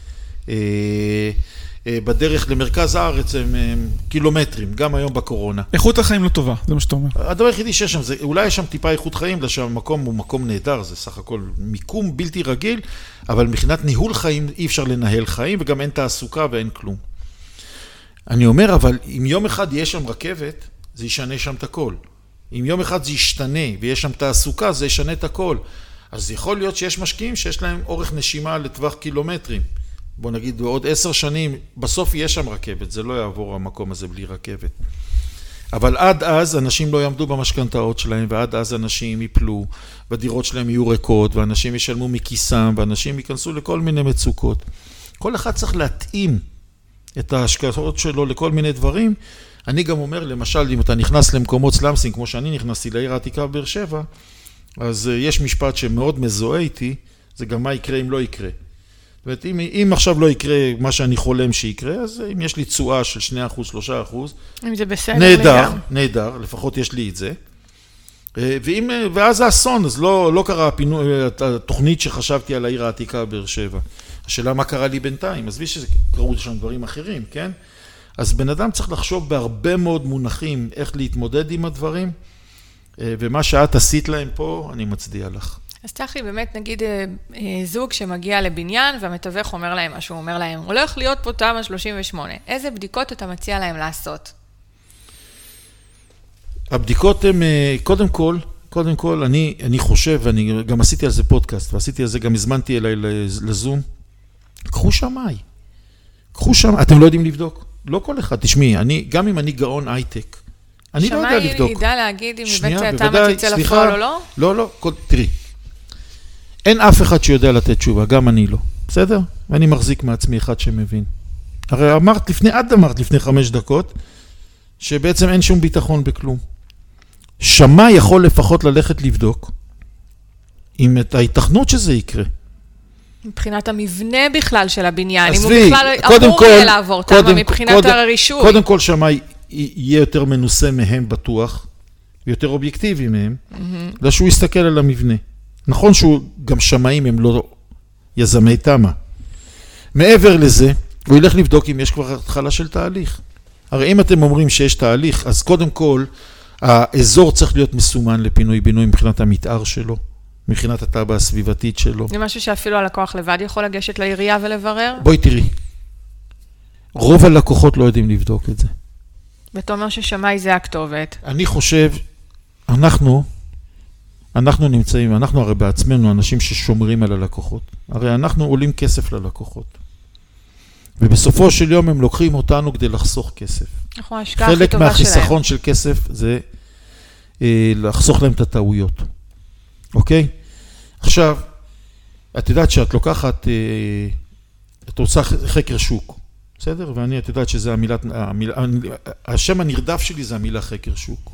בדרך למרכז הארץ הם, הם קילומטרים, גם היום בקורונה. איכות החיים לא טובה, זה מה שאתה אומר. הדבר היחידי שיש שם, זה, אולי יש שם טיפה איכות חיים, לשם המקום הוא מקום נהדר, זה סך הכל מיקום בלתי רגיל, אבל מבחינת ניהול חיים אי אפשר לנהל חיים, וגם אין תעסוקה ואין כלום. אני אומר, אבל אם יום אחד יש שם רכבת, זה ישנה שם את הכל. אם יום אחד זה ישתנה ויש שם תעסוקה, זה ישנה את הכל. אז יכול להיות שיש משקיעים שיש להם אורך נשימה לטווח קילומטרים. בוא נגיד, בעוד עשר שנים, בסוף יש שם רכבת, זה לא יעבור המקום הזה בלי רכבת. אבל עד אז אנשים לא יעמדו במשכנתאות שלהם, ועד אז אנשים ייפלו, והדירות שלהם יהיו ריקות, ואנשים ישלמו מכיסם, ואנשים ייכנסו לכל מיני מצוקות. כל אחד צריך להתאים את ההשקעות שלו לכל מיני דברים. אני גם אומר, למשל, אם אתה נכנס למקומות סלאמסים, כמו שאני נכנסתי לעיר העתיקה בבאר שבע, אז יש משפט שמאוד מזוהה איתי, זה גם מה יקרה אם לא יקרה. זאת אומרת, אם, אם עכשיו לא יקרה מה שאני חולם שיקרה, אז אם יש לי תשואה של שני אחוז, שלושה אחוז, אם זה בסדר נהדר, לגמרי. נהדר, לפחות יש לי את זה. ואם, ואז האסון, אז לא, לא קרה הפינו, התוכנית שחשבתי על העיר העתיקה בבאר שבע. השאלה מה קרה לי בינתיים, אז בי שקראו שם דברים אחרים, כן? אז בן אדם צריך לחשוב בהרבה מאוד מונחים איך להתמודד עם הדברים, ומה שאת עשית להם פה, אני מצדיע לך. אז תחי, באמת נגיד זוג שמגיע לבניין והמתווך אומר להם מה שהוא אומר להם, הולך להיות פה תמ"א שלושים ושמונה, איזה בדיקות אתה מציע להם לעשות? הבדיקות הן, קודם כל, קודם כל, אני, אני חושב, ואני גם עשיתי על זה פודקאסט, ועשיתי על זה, גם הזמנתי אליי לזום, קחו שמאי, קחו שמאי, אתם לא יודעים לבדוק, לא כל אחד, תשמעי, אני, גם אם אני גאון הייטק, אני לא יודע לבדוק. שמאי ידע להגיד אם בבית תמ"א תצא לפועל או לא? לא, לא, תראי, אין אף אחד שיודע לתת תשובה, גם אני לא, בסדר? ואני מחזיק מעצמי אחד שמבין. הרי אמרת לפני, עד אמרת לפני חמש דקות, שבעצם אין שום ביטחון בכלום. שמאי יכול לפחות ללכת לבדוק, עם את ההיתכנות שזה יקרה. מבחינת המבנה בכלל של הבניין, אם הוא עזבי, בכלל קודם אמור כל- יהיה לעבור תמ"א קודם- מבחינת קודם- הרישוי. קודם כל שמאי יהיה יותר מנוסה מהם בטוח, ויותר אובייקטיבי מהם, אלא שהוא יסתכל על המבנה. נכון שהוא, גם שמאים הם לא יזמי תמ"א. מעבר לזה, הוא ילך לבדוק אם יש כבר התחלה של תהליך. הרי אם אתם אומרים שיש תהליך, אז קודם כל, האזור צריך להיות מסומן לפינוי בינוי מבחינת המתאר שלו, מבחינת התב"ע הסביבתית שלו. זה משהו שאפילו הלקוח לבד יכול לגשת לעירייה ולברר? בואי תראי, רוב הלקוחות לא יודעים לבדוק את זה. ואתה אומר ששמאי זה הכתובת. אני חושב, אנחנו, אנחנו נמצאים, אנחנו הרי בעצמנו אנשים ששומרים על הלקוחות. הרי אנחנו עולים כסף ללקוחות. ובסופו של יום הם לוקחים אותנו כדי לחסוך כסף. אנחנו ההשקעה הכי חלק טובה שלהם. מהחיסכון של כסף זה אה, לחסוך להם את הטעויות. אוקיי? עכשיו, את יודעת שאת לוקחת, אה, את עושה חקר שוק, בסדר? ואני, את יודעת שזה המילת, המילה, השם הנרדף שלי זה המילה חקר שוק.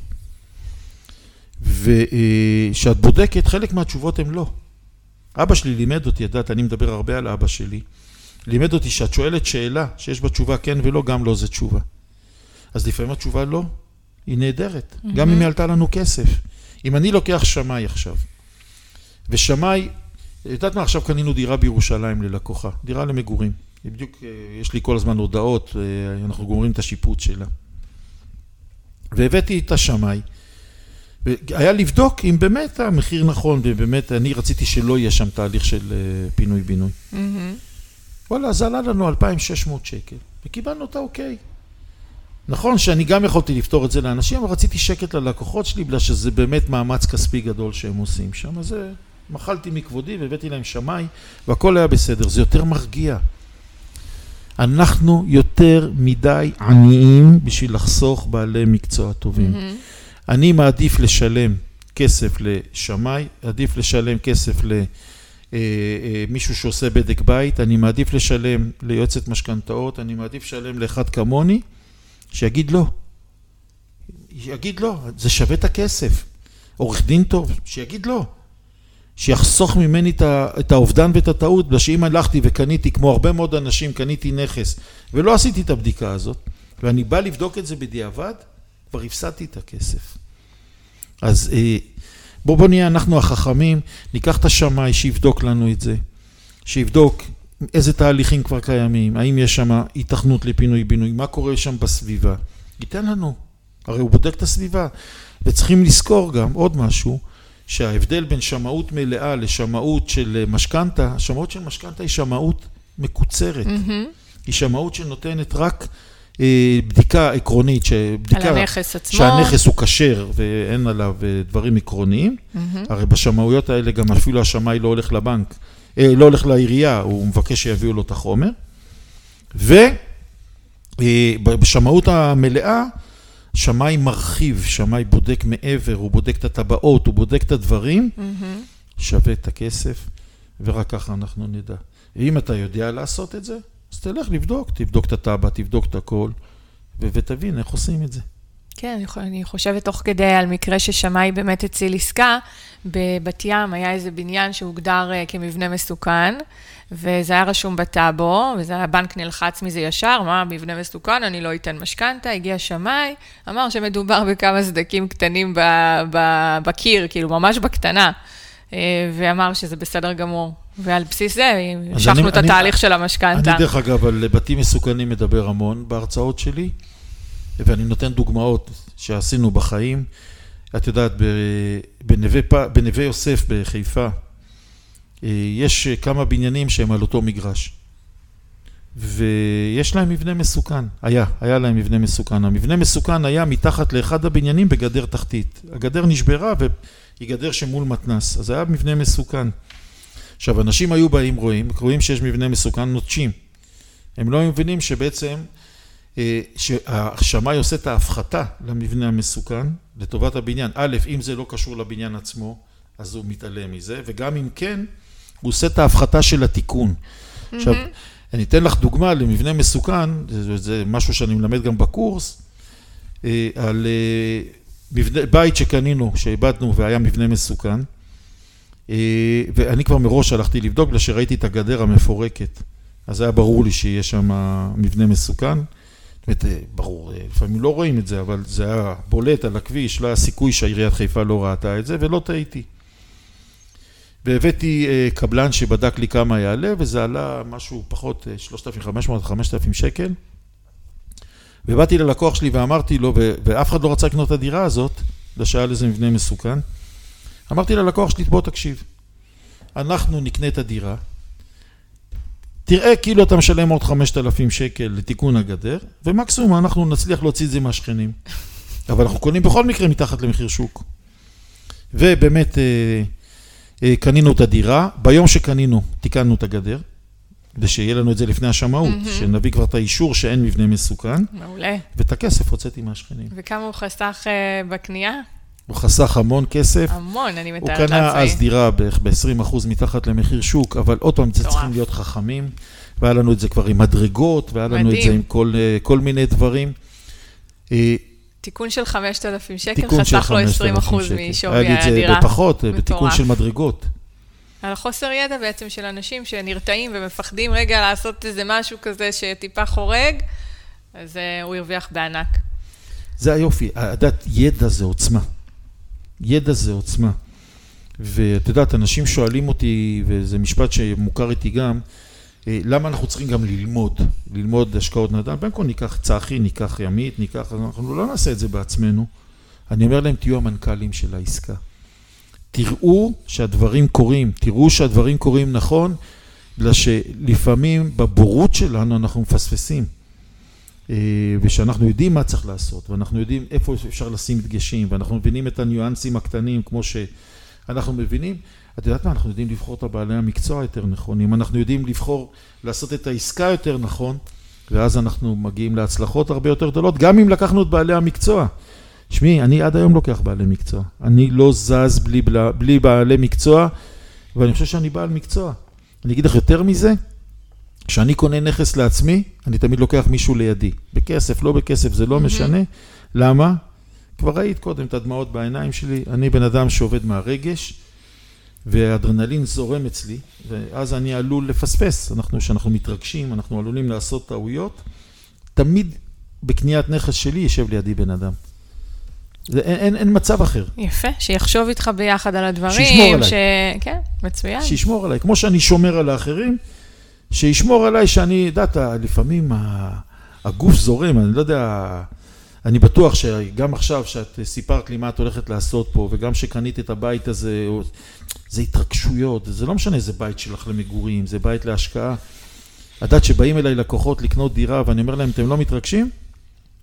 ושאת בודקת, חלק מהתשובות הן לא. אבא שלי לימד אותי, ידעת, אני מדבר הרבה על אבא שלי, לימד אותי שאת שואלת שאלה שיש בה תשובה כן ולא, גם לא זה תשובה. אז לפעמים התשובה לא, היא נהדרת, mm-hmm. גם אם היא עלתה לנו כסף. אם אני לוקח שמאי עכשיו, ושמאי, יודעת מה, עכשיו קנינו דירה בירושלים ללקוחה, דירה למגורים. בדיוק, יש לי כל הזמן הודעות, אנחנו גומרים את השיפוט שלה. והבאתי את השמאי, והיה לבדוק אם באמת המחיר נכון, ובאמת אני רציתי שלא יהיה שם תהליך של פינוי-בינוי. Mm-hmm. וואלה, אז עלה לנו אלפיים ושש מאות שקל, וקיבלנו אותה אוקיי. נכון שאני גם יכולתי לפתור את זה לאנשים, אבל רציתי שקט ללקוחות שלי, בגלל שזה באמת מאמץ כספי גדול שהם עושים שם. אז מחלתי מכבודי והבאתי להם שמאי, והכל היה בסדר. זה יותר מרגיע. אנחנו יותר מדי עניים בשביל לחסוך בעלי מקצוע טובים. Mm-hmm. אני מעדיף לשלם כסף לשמאי, עדיף לשלם כסף ל... מישהו שעושה בדק בית, אני מעדיף לשלם ליועצת משכנתאות, אני מעדיף לשלם לאחד כמוני, שיגיד לא. שיגיד לא, זה שווה את הכסף. עורך דין טוב, שיגיד לא. שיחסוך ממני את האובדן ואת הטעות, בגלל שאם הלכתי וקניתי, כמו הרבה מאוד אנשים, קניתי נכס, ולא עשיתי את הבדיקה הזאת, ואני בא לבדוק את זה בדיעבד, כבר הפסדתי את הכסף. אז בוא בוא נהיה אנחנו החכמים, ניקח את השמאי שיבדוק לנו את זה, שיבדוק איזה תהליכים כבר קיימים, האם יש שם התכנות לפינוי בינוי, מה קורה שם בסביבה, ייתן לנו, הרי הוא בודק את הסביבה, וצריכים לזכור גם עוד משהו, שההבדל בין שמאות מלאה לשמאות של משכנתה, השמאות של משכנתה היא שמאות מקוצרת, mm-hmm. היא שמאות שנותנת רק בדיקה עקרונית, שבדיקה, על הנכס עצמו. שהנכס הוא כשר ואין עליו דברים עקרוניים. Mm-hmm. הרי בשמאויות האלה גם אפילו השמאי לא הולך לבנק, לא הולך לעירייה, הוא מבקש שיביאו לו את החומר. ובשמאות המלאה, שמאי מרחיב, שמאי בודק מעבר, הוא בודק את הטבעות, הוא בודק את הדברים, mm-hmm. שווה את הכסף, ורק ככה אנחנו נדע. אם אתה יודע לעשות את זה, אז תלך לבדוק, תבדוק את הטבע, תבדוק את הכל, ו- ותבין איך עושים את זה. כן, אני חושבת תוך כדי על מקרה ששמאי באמת הציל עסקה, בבת ים היה איזה בניין שהוגדר כמבנה מסוכן, וזה היה רשום בטאבו, וזה הבנק נלחץ מזה ישר, מה, מבנה מסוכן, אני לא אתן משכנתה, הגיע שמאי, אמר שמדובר בכמה סדקים קטנים בקיר, כאילו ממש בקטנה, ואמר שזה בסדר גמור. ועל בסיס זה, המשכנו את התהליך של המשכנתה. אני דרך אגב, על בתים מסוכנים מדבר המון בהרצאות שלי, ואני נותן דוגמאות שעשינו בחיים. את יודעת, בנווה יוסף בחיפה, יש כמה בניינים שהם על אותו מגרש. ויש להם מבנה מסוכן. היה, היה להם מבנה מסוכן. המבנה מסוכן היה מתחת לאחד הבניינים בגדר תחתית. הגדר נשברה והיא גדר שמול מתנס. אז היה מבנה מסוכן. עכשיו, אנשים היו באים רואים, רואים שיש מבנה מסוכן, נוטשים. הם לא מבינים שבעצם, שהשמאי עושה את ההפחתה למבנה המסוכן, לטובת הבניין. א', אם זה לא קשור לבניין עצמו, אז הוא מתעלם מזה, וגם אם כן, הוא עושה את ההפחתה של התיקון. Mm-hmm. עכשיו, אני אתן לך דוגמה למבנה מסוכן, זה, זה משהו שאני מלמד גם בקורס, על מבנה, בית שקנינו, שאיבדנו והיה מבנה מסוכן, ואני כבר מראש הלכתי לבדוק, לשראיתי את הגדר המפורקת. אז היה ברור לי שיש שם מבנה מסוכן. זאת אומרת, ברור, לפעמים לא רואים את זה, אבל זה היה בולט על הכביש, לא היה סיכוי שהעיריית חיפה לא ראתה את זה, ולא טעיתי. והבאתי קבלן שבדק לי כמה יעלה, וזה עלה משהו פחות שלושת אלפים וחמש מאות עד חמשת אלפים שקל. ובאתי ללקוח שלי ואמרתי לו, ואף אחד לא רצה לקנות את הדירה הזאת, לשעה לזה מבנה מסוכן. אמרתי ללקוח שלי, בוא תקשיב, אנחנו נקנה את הדירה, תראה כאילו אתה משלם עוד חמשת אלפים שקל לתיקון הגדר, ומקסימום אנחנו נצליח להוציא את זה מהשכנים. אבל אנחנו קונים בכל מקרה מתחת למחיר שוק. ובאמת אה, אה, קנינו את הדירה, ביום שקנינו תיקנו את הגדר, ושיהיה לנו את זה לפני השמאות, mm-hmm. שנביא כבר את האישור שאין מבנה מסוכן. מעולה. ואת הכסף הוצאתי מהשכנים. וכמה הוא חסך אה, בקנייה? הוא חסך המון כסף. המון, אני מתארת לעצמי. הוא קנה לעצמי. אז דירה בערך ב-עשרים אחוז מתחת למחיר שוק, אבל עוד פעם, צריכים להיות חכמים, והיה לנו את זה כבר עם מדרגות, והיה לנו מדהים. את זה עם כל, כל מיני דברים. תיקון של חמשת אלפים שקל, חסך לו עשרים אחוז משווי הדירה. היה לי את זה בפחות, מטורף. בתיקון של מדרגות. על החוסר ידע בעצם של אנשים שנרתעים ומפחדים רגע לעשות איזה משהו כזה שטיפה חורג, אז הוא הרוויח בענק. זה היופי, הדעת ידע זה עוצמה. ידע זה עוצמה. ואת יודעת, אנשים שואלים אותי, וזה משפט שמוכר איתי גם, למה אנחנו צריכים גם ללמוד, ללמוד השקעות נדל"ן? בין כה ניקח צחי, ניקח ימית, ניקח, אנחנו לא נעשה את זה בעצמנו. אני אומר להם, תהיו המנכ"לים של העסקה. תראו שהדברים קורים, תראו שהדברים קורים נכון, בגלל שלפעמים בבורות שלנו אנחנו מפספסים. ושאנחנו יודעים מה צריך לעשות, ואנחנו יודעים איפה אפשר לשים דגשים, ואנחנו מבינים את הניואנסים הקטנים כמו שאנחנו מבינים. את יודעת מה? אנחנו יודעים לבחור את הבעלי המקצוע יותר נכונים, אנחנו יודעים לבחור לעשות את העסקה יותר נכון, ואז אנחנו מגיעים להצלחות הרבה יותר גדולות, גם אם לקחנו את בעלי המקצוע. שמי, אני עד היום לוקח בעלי מקצוע. אני לא זז בלי, בלי בעלי מקצוע, ואני חושב שאני בעל מקצוע. אני אגיד לך יותר מזה, כשאני קונה נכס לעצמי, אני תמיד לוקח מישהו לידי. בכסף, לא בכסף, זה לא משנה. למה? כבר ראית קודם את הדמעות בעיניים שלי. אני בן אדם שעובד מהרגש, והאדרנלין זורם אצלי, ואז אני עלול לפספס. אנחנו, שאנחנו מתרגשים, אנחנו עלולים לעשות טעויות. תמיד בקניית נכס שלי ישב לידי בן אדם. זה, אין, אין, אין מצב אחר. יפה, שיחשוב איתך ביחד על הדברים. שישמור עליי. ש... כן, מצוין. שישמור עליי. כמו שאני שומר על האחרים, שישמור עליי שאני, יודעת, לפעמים הגוף זורם, אני לא יודע, אני בטוח שגם עכשיו שאת סיפרת לי מה את הולכת לעשות פה, וגם שקנית את הבית הזה, זה התרגשויות, זה לא משנה איזה בית שלך למגורים, זה בית להשקעה. יודעת שבאים אליי לקוחות לקנות דירה, ואני אומר להם, אתם לא מתרגשים?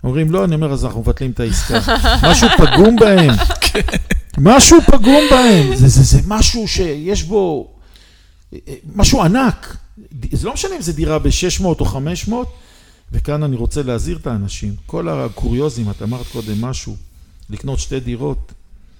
אומרים, לא, אני אומר, אז אנחנו מבטלים את העסקה. משהו פגום בהם. משהו פגום בהם. זה, זה, זה משהו שיש בו, משהו ענק. זה לא משנה אם זה דירה ב-שש מאות או חמש מאות, וכאן אני רוצה להזהיר את האנשים. כל הקוריוזים, את אמרת קודם משהו, לקנות שתי דירות.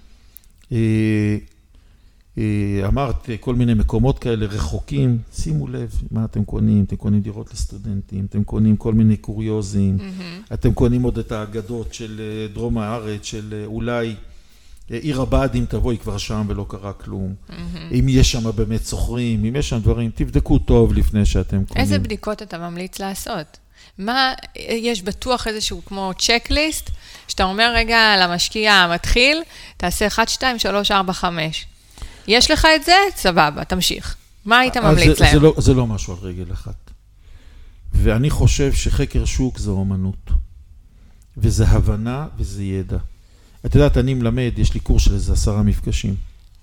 אמרת כל מיני מקומות כאלה רחוקים, שימו לב מה אתם קונים, אתם קונים דירות לסטודנטים, אתם קונים כל מיני קוריוזים, אתם קונים עוד את האגדות של דרום הארץ, של אולי עיר הבה"דים תבואי כבר שם ולא קרה כלום, אם יש שם באמת סוחרים, אם יש שם דברים, תבדקו טוב לפני שאתם קונים. איזה בדיקות אתה ממליץ לעשות? מה, יש בטוח איזשהו כמו צ'קליסט, שאתה אומר רגע למשקיע המתחיל, תעשה אחת, שתיים, שלוש, ארבע, חמש. יש לך את זה? סבבה, תמשיך. מה היית ממליץ זה, להם? זה לא, זה לא משהו על רגל אחת. ואני חושב שחקר שוק זה אומנות. וזה הבנה וזה ידע. את יודעת, אני מלמד, יש לי קורס של איזה עשרה מפגשים.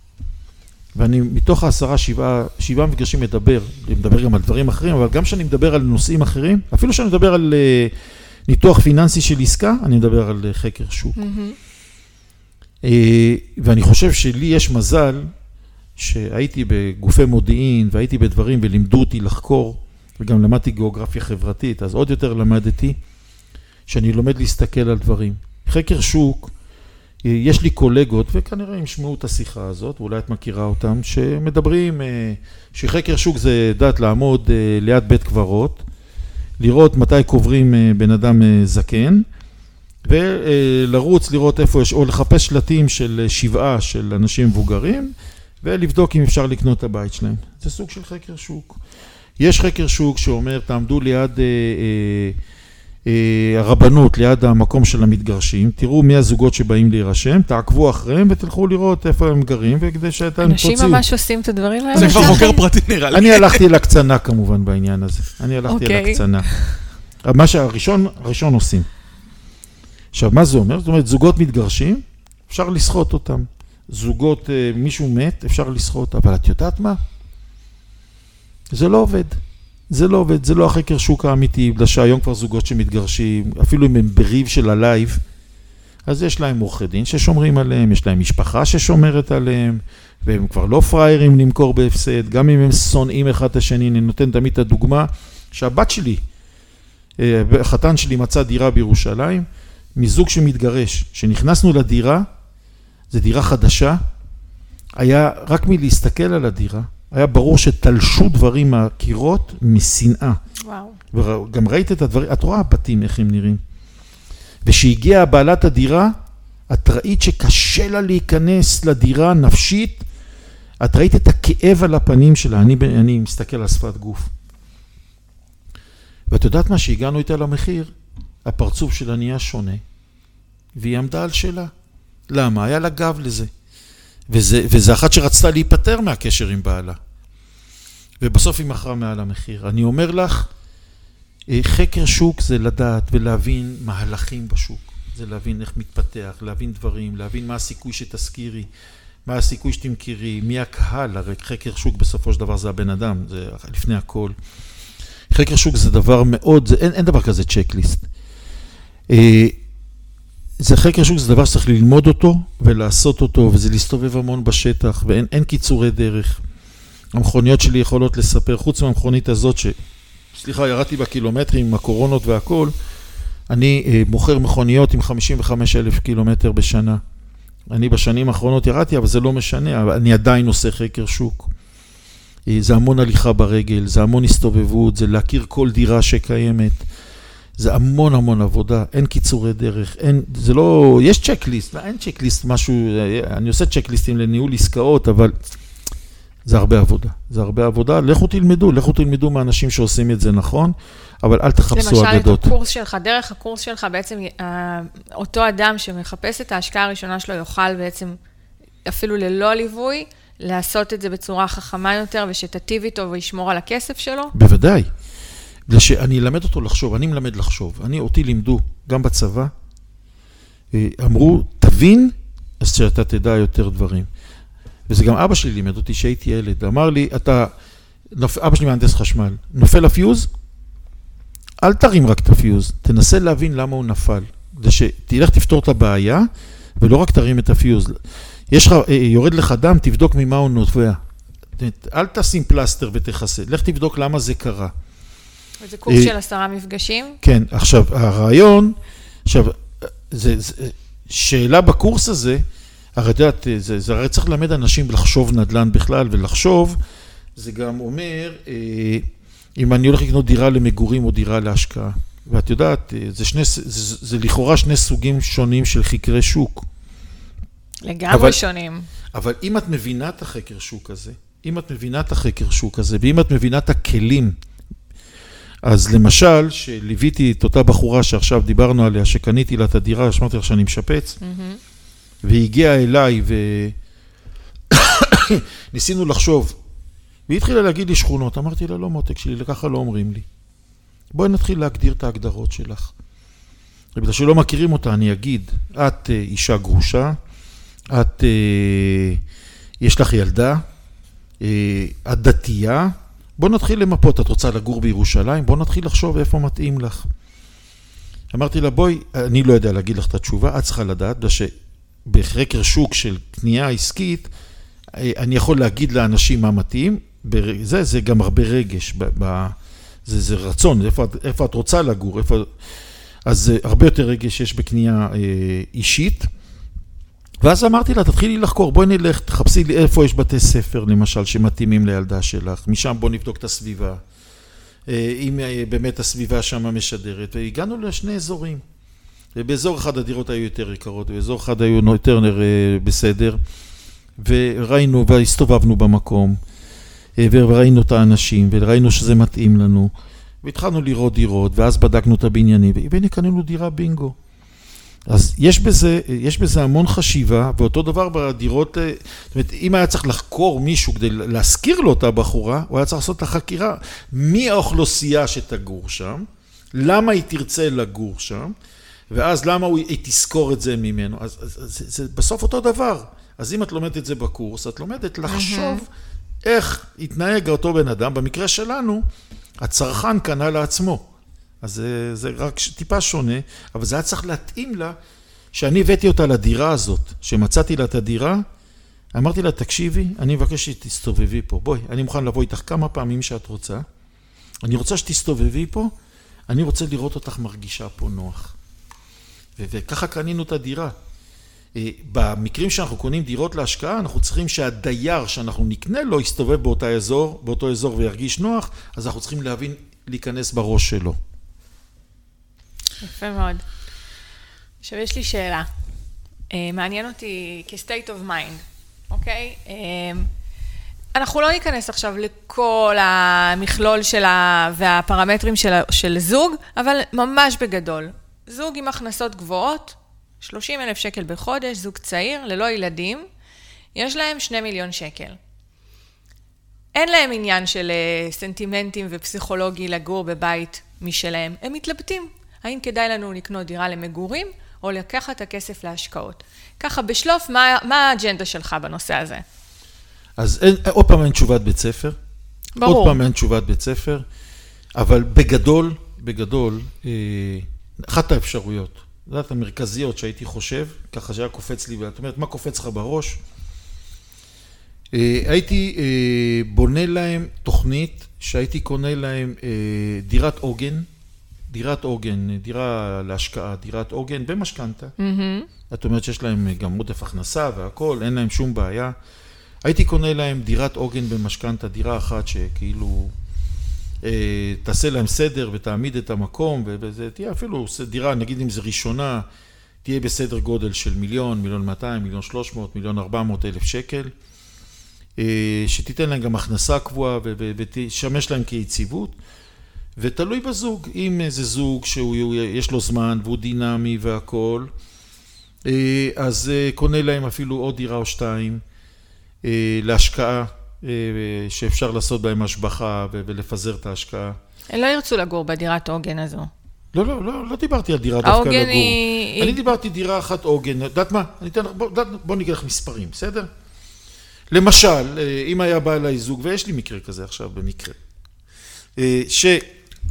ואני מתוך העשרה, שבעה, שבעה מפגשים מדבר, אני מדבר גם על דברים אחרים, אבל גם שאני מדבר על נושאים אחרים, אפילו שאני מדבר על uh, ניתוח פיננסי של עסקה, אני מדבר על uh, חקר שוק. Mm-hmm. Uh, ואני חושב שלי יש מזל, שהייתי בגופי מודיעין, והייתי בדברים ולימדו אותי לחקור, וגם למדתי גיאוגרפיה חברתית, אז עוד יותר למדתי, שאני לומד להסתכל על דברים. חקר שוק, יש לי קולגות, וכנראה הם שמעו את השיחה הזאת, ואולי את מכירה אותם, שמדברים שחקר שוק זה דעת לעמוד ליד בית קברות, לראות מתי קוברים בן אדם זקן, ולרוץ לראות איפה יש, או לחפש שלטים של שבעה של אנשים מבוגרים, ולבדוק אם אפשר לקנות את הבית שלהם. זה סוג של חקר שוק. יש חקר שוק שאומר, תעמדו ליד אה, אה, אה, הרבנות, ליד המקום של המתגרשים, תראו מי הזוגות שבאים להירשם, תעקבו אחריהם ותלכו לראות איפה הם גרים, וכדי שאתם תוציאו. אנשים ממש עושים את הדברים האלה. זה כבר חוקר פרטי נראה לי. אני הלכתי לקצנה כמובן בעניין הזה. אני הלכתי לקצנה. מה שהראשון, הראשון עושים. עכשיו, מה זה אומר? זאת אומרת, זוגות מתגרשים, אפשר לסחוט אותם. זוגות, מישהו מת, אפשר לסחוט, אבל את יודעת מה? זה לא עובד. זה לא עובד, זה לא החקר שוק האמיתי, בגלל שהיום כבר זוגות שמתגרשים, אפילו אם הם בריב של הלייב, אז יש להם עורכי דין ששומרים עליהם, יש להם משפחה ששומרת עליהם, והם כבר לא פריירים למכור בהפסד, גם אם הם שונאים אחד את השני. אני נותן תמיד את הדוגמה, שהבת שלי, החתן שלי מצא דירה בירושלים, מזוג שמתגרש, שנכנסנו לדירה, זו דירה חדשה, היה רק מלהסתכל על הדירה, היה ברור שתלשו דברים מהקירות משנאה. וואו. וגם ראית את הדברים, את רואה הבתים איך הם נראים. ושהגיעה בעלת הדירה, את ראית שקשה לה להיכנס לדירה נפשית, את ראית את הכאב על הפנים שלה, אני, אני מסתכל על שפת גוף. ואת יודעת מה, שהגענו איתה למחיר, הפרצוף שלה נהיה שונה, והיא עמדה על שלה. למה? היה לה גב לזה. וזה, וזה אחת שרצתה להיפטר מהקשר עם בעלה. ובסוף היא מכרה מעל המחיר. אני אומר לך, חקר שוק זה לדעת ולהבין מהלכים בשוק. זה להבין איך מתפתח, להבין דברים, להבין מה הסיכוי שתזכירי, מה הסיכוי שתמכירי, מי הקהל. הרי חקר שוק בסופו של דבר זה הבן אדם, זה לפני הכל. חקר שוק זה דבר מאוד, זה, אין, אין דבר כזה צ'קליסט. זה חקר שוק, זה דבר שצריך ללמוד אותו ולעשות אותו, וזה להסתובב המון בשטח, ואין אין קיצורי דרך. המכוניות שלי יכולות לספר, חוץ מהמכונית הזאת, ש... סליחה, ירדתי בקילומטרים עם הקורונות והכל, אני אה, מוכר מכוניות עם חמישים וחמישה אלף קילומטר בשנה. אני בשנים האחרונות ירדתי, אבל זה לא משנה, אבל אני עדיין עושה חקר שוק. אה, זה המון הליכה ברגל, זה המון הסתובבות, זה להכיר כל דירה שקיימת. זה המון המון עבודה, אין קיצורי דרך, אין, זה לא, יש צ'קליסט, אין צ'קליסט משהו, אני עושה צ'קליסטים לניהול עסקאות, אבל זה הרבה עבודה, זה הרבה עבודה, לכו תלמדו, לכו תלמדו מהאנשים שעושים את זה נכון, אבל אל תחפשו אגדות. למשל, את הקורס שלך, דרך הקורס שלך, בעצם אותו אדם שמחפש את ההשקעה הראשונה שלו, יוכל בעצם, אפילו ללא ליווי, לעשות את זה בצורה חכמה יותר, ושתטיב איתו וישמור על הכסף שלו? בוודאי. שאני אלמד אותו לחשוב, אני מלמד לחשוב. אני, אותי לימדו, גם בצבא, אמרו, תבין, אז שאתה תדע יותר דברים. וזה גם אבא שלי לימד אותי שהייתי ילד. אמר לי, אתה, אבא שלי מהנדס חשמל, נופל הפיוז, אל תרים רק את הפיוז, תנסה להבין למה הוא נפל. זה שתלך תפתור את הבעיה, ולא רק תרים את הפיוז. יש לך, יורד לך דם, תבדוק ממה הוא נובע. אל תשים פלסטר ותחסה, לך תבדוק למה זה קרה. וזה קורס של עשרה מפגשים? כן, עכשיו, הרעיון, עכשיו, זה, זה, שאלה בקורס הזה, הרי יודעת, זה, זה הרי צריך ללמד אנשים לחשוב נדל"ן בכלל, ולחשוב, זה גם אומר, אם אני הולך לקנות דירה למגורים או דירה להשקעה. ואת יודעת, זה, שני, זה, זה, זה לכאורה שני סוגים שונים של חקרי שוק. לגמרי אבל, שונים. אבל אם את מבינה את החקר שוק הזה, אם את מבינה את החקר שוק הזה, ואם את מבינה את הכלים, אז למשל, שליוויתי את אותה בחורה שעכשיו דיברנו עליה, שקניתי לה את הדירה, שמעתי לך שאני משפץ, mm-hmm. והיא הגיעה אליי, וניסינו לחשוב, והיא התחילה להגיד לי שכונות, אמרתי לה, לא מותק שלי, לככה לא אומרים לי. בואי נתחיל להגדיר את ההגדרות שלך. בגלל שלא מכירים אותה, אני אגיד, את אישה גרושה, את, יש לך ילדה, את דתייה, בוא נתחיל למפות, את רוצה לגור בירושלים, בוא נתחיל לחשוב איפה מתאים לך. אמרתי לה, בואי, אני לא יודע להגיד לך את התשובה, את צריכה לדעת, שבחקר שוק של קנייה עסקית, אני יכול להגיד לאנשים מה מתאים, זה, זה גם הרבה רגש, ב, זה, זה רצון, איפה, איפה את רוצה לגור, איפה, אז הרבה יותר רגש יש בקנייה אישית, ואז אמרתי לה, תתחילי לחקור, בואי נלך, תחפשי לי איפה יש בתי ספר, למשל, שמתאימים לילדה שלך, משם בוא נבדוק את הסביבה, אם באמת הסביבה שם משדרת, והגענו לשני אזורים, ובאזור אחד הדירות היו יותר יקרות, ובאזור אחד היו יותר בסדר, וראינו והסתובבנו במקום, וראינו את האנשים, וראינו שזה מתאים לנו, והתחלנו לראות דירות, ואז בדקנו את הבניינים, והנה קנינו דירה בינגו. אז יש בזה, יש בזה המון חשיבה, ואותו דבר בדירות, זאת אומרת, אם היה צריך לחקור מישהו כדי להזכיר לו אותה בחורה, הוא היה צריך לעשות את החקירה, מי האוכלוסייה שתגור שם, למה היא תרצה לגור שם, ואז למה היא תזכור את זה ממנו. אז, אז, אז זה, זה בסוף אותו דבר. אז אם את לומדת את זה בקורס, את לומדת לחשוב איך התנהג אותו בן אדם. במקרה שלנו, הצרכן קנה לעצמו. אז זה, זה רק טיפה שונה, אבל זה היה צריך להתאים לה, שאני הבאתי אותה לדירה הזאת, שמצאתי לה את הדירה, אמרתי לה, תקשיבי, אני מבקש שתסתובבי פה, בואי, אני מוכן לבוא איתך כמה פעמים שאת רוצה, אני רוצה שתסתובבי פה, אני רוצה לראות אותך מרגישה פה נוח. ו- וככה קנינו את הדירה. במקרים שאנחנו קונים דירות להשקעה, אנחנו צריכים שהדייר שאנחנו נקנה לו, יסתובב באותה אזור, באותו אזור וירגיש נוח, אז אנחנו צריכים להבין, להיכנס בראש שלו. יפה מאוד. עכשיו יש לי שאלה. מעניין אותי כ-state of mind, אוקיי? אנחנו לא ניכנס עכשיו לכל המכלול שלה והפרמטרים של, של זוג, אבל ממש בגדול. זוג עם הכנסות גבוהות, שלושים אלף שקל בחודש, זוג צעיר, ללא ילדים, יש להם שני מיליון שקל. אין להם עניין של סנטימנטים ופסיכולוגי לגור בבית משלהם. הם מתלבטים. האם כדאי לנו לקנות דירה למגורים, או לקחת את הכסף להשקעות? ככה, בשלוף, מה, מה האג'נדה שלך בנושא הזה? אז אין, עוד פעם אין תשובת בית ספר. ברור. עוד פעם אין תשובת בית ספר, אבל בגדול, בגדול, אחת האפשרויות, זאת המרכזיות שהייתי חושב, ככה שהיה קופץ לי, ואת אומרת, מה קופץ לך בראש? הייתי בונה להם תוכנית, שהייתי קונה להם דירת עוגן, דירת עוגן, דירה להשקעה, דירת עוגן במשכנתה. Mm-hmm. את אומרת שיש להם גם עודף הכנסה והכל, אין להם שום בעיה. הייתי קונה להם דירת עוגן במשכנתה, דירה אחת שכאילו אה, תעשה להם סדר ותעמיד את המקום, וזה תהיה אפילו דירה, נגיד אם זה ראשונה, תהיה בסדר גודל של מיליון, מיליון מאתיים, מיליון שלוש מאות, מיליון ארבע מאות אלף שקל, אה, שתיתן להם גם הכנסה קבועה ותשמש להם כיציבות. ותלוי בזוג, אם זה זוג שיש לו זמן והוא דינמי והכל, אז קונה להם אפילו עוד דירה או שתיים להשקעה, שאפשר לעשות בהם השבחה ולפזר את ההשקעה. הם לא ירצו לגור בדירת עוגן הזו. לא, לא, לא, לא דיברתי על דירה דווקא לגור. היא... אני דיברתי דירה אחת עוגן. יודעת מה? אני אתן, בוא, בוא ניגע לך מספרים, בסדר? למשל, אם היה בא אליי זוג, ויש לי מקרה כזה עכשיו במקרה, ש...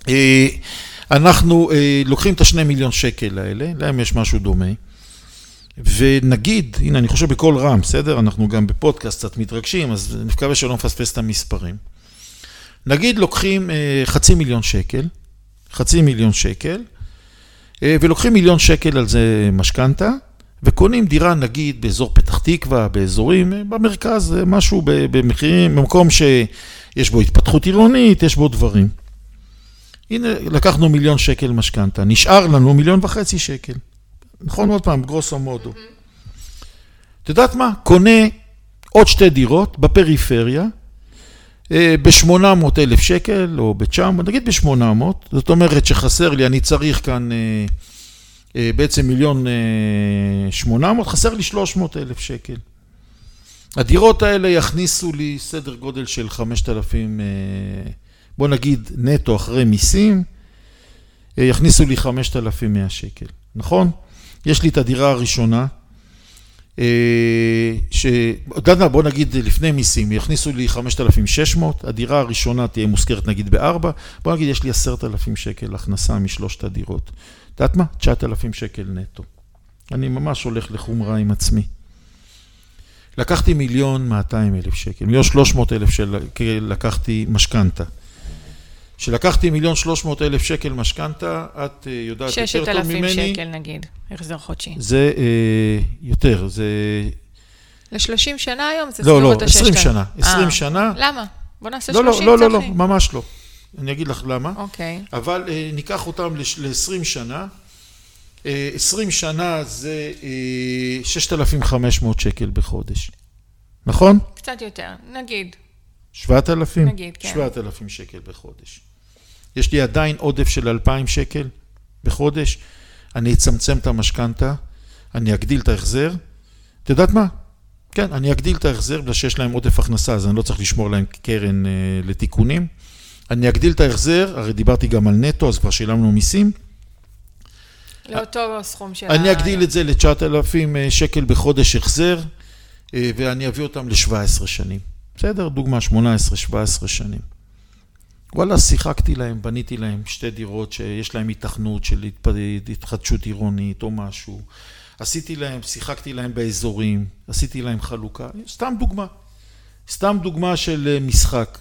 אנחנו לוקחים את השני מיליון שקל האלה, להם יש משהו דומה, ונגיד, הנה אני חושב בכל רם, בסדר? אנחנו גם בפודקאסט קצת מתרגשים, אז אני מקווה שלא מפספס את המספרים. נגיד לוקחים חצי מיליון שקל, חצי מיליון שקל, ולוקחים מיליון שקל על זה משכנתה, וקונים דירה נגיד באזור פתח תקווה, באזורים, במרכז, משהו במחירים, במקום שיש בו התפתחות עירונית, יש בו דברים. הנה, לקחנו מיליון שקל משכנתה, נשאר לנו מיליון וחצי שקל. נכון עוד פעם, גרוסו מודו. את יודעת מה? קונה עוד שתי דירות בפריפריה, ב-שמונה מאות אלף שקל, או ב-תשע מאות, נגיד ב-שמונה מאות, זאת אומרת שחסר לי, אני צריך כאן בעצם מיליון שמונה מאות, חסר לי שלוש מאות אלף שקל. הדירות האלה יכניסו לי סדר גודל של חמשת אלפים, בוא נגיד נטו אחרי מיסים, יכניסו לי חמשת אלפים ומאה שקל, נכון? יש לי את הדירה הראשונה, בוא נגיד לפני מיסים, יכניסו לי חמשת אלפים ושש מאות, הדירה הראשונה תהיה מוזכרת נגיד בארבע, בוא נגיד יש לי עשרת אלפים שקל הכנסה משלושת הדירות. יודעת מה? תשעת אלפים שקל נטו. אני ממש הולך לחומרה עם עצמי. לקחתי מיליון מאתיים אלף שקל, מיליון שלוש מאות אלף שקל לקחתי משכנתה. שלקחתי מיליון שלוש מאות אלף שקל משכנתה, את יודעת יותר טוב ממני. ששת אלפים שקל נגיד, החזר חודשי. זה אה, יותר, זה... ל-שלושים שנה היום זה לא, לא, סביבות עשרים שנה. עשרים שנה. למה? בוא נעשה לא, שלושים לא, צחי. לא, לא, ממש לא. אני אגיד לך למה. אוקיי. אבל אה, ניקח אותם ל-עשרים שנה. אה, עשרים שנה זה אה, שישת אלפים וחמש מאות שקל בחודש. נכון? קצת יותר, נגיד. שבעת אלפים? נגיד, כן. שבעת אלפים שקל בחודש. יש לי עדיין עודף של אלפיים שקל בחודש, אני אצמצם את המשכנתה, אני אגדיל את ההחזר. את יודעת מה? כן, אני אגדיל את ההחזר, בגלל שיש להם עודף הכנסה, אז אני לא צריך לשמור להם קרן אה, לתיקונים. אני אגדיל את ההחזר, הרי דיברתי גם על נטו, אז כבר שילמנו מיסים. לאותו סכום של... אני אגדיל את זה ל-תשעת אלפים שקל בחודש החזר, אה, ואני אביא אותם ל-שבע עשרה שנים. בסדר? דוגמה, שמונה עשרה שבע עשרה שנים. וואלה, שיחקתי להם, בניתי להם שתי דירות שיש להם התכנות של התחדשות עירונית או משהו. עשיתי להם, שיחקתי להם באזורים, עשיתי להם חלוקה. סתם דוגמה. סתם דוגמה של משחק.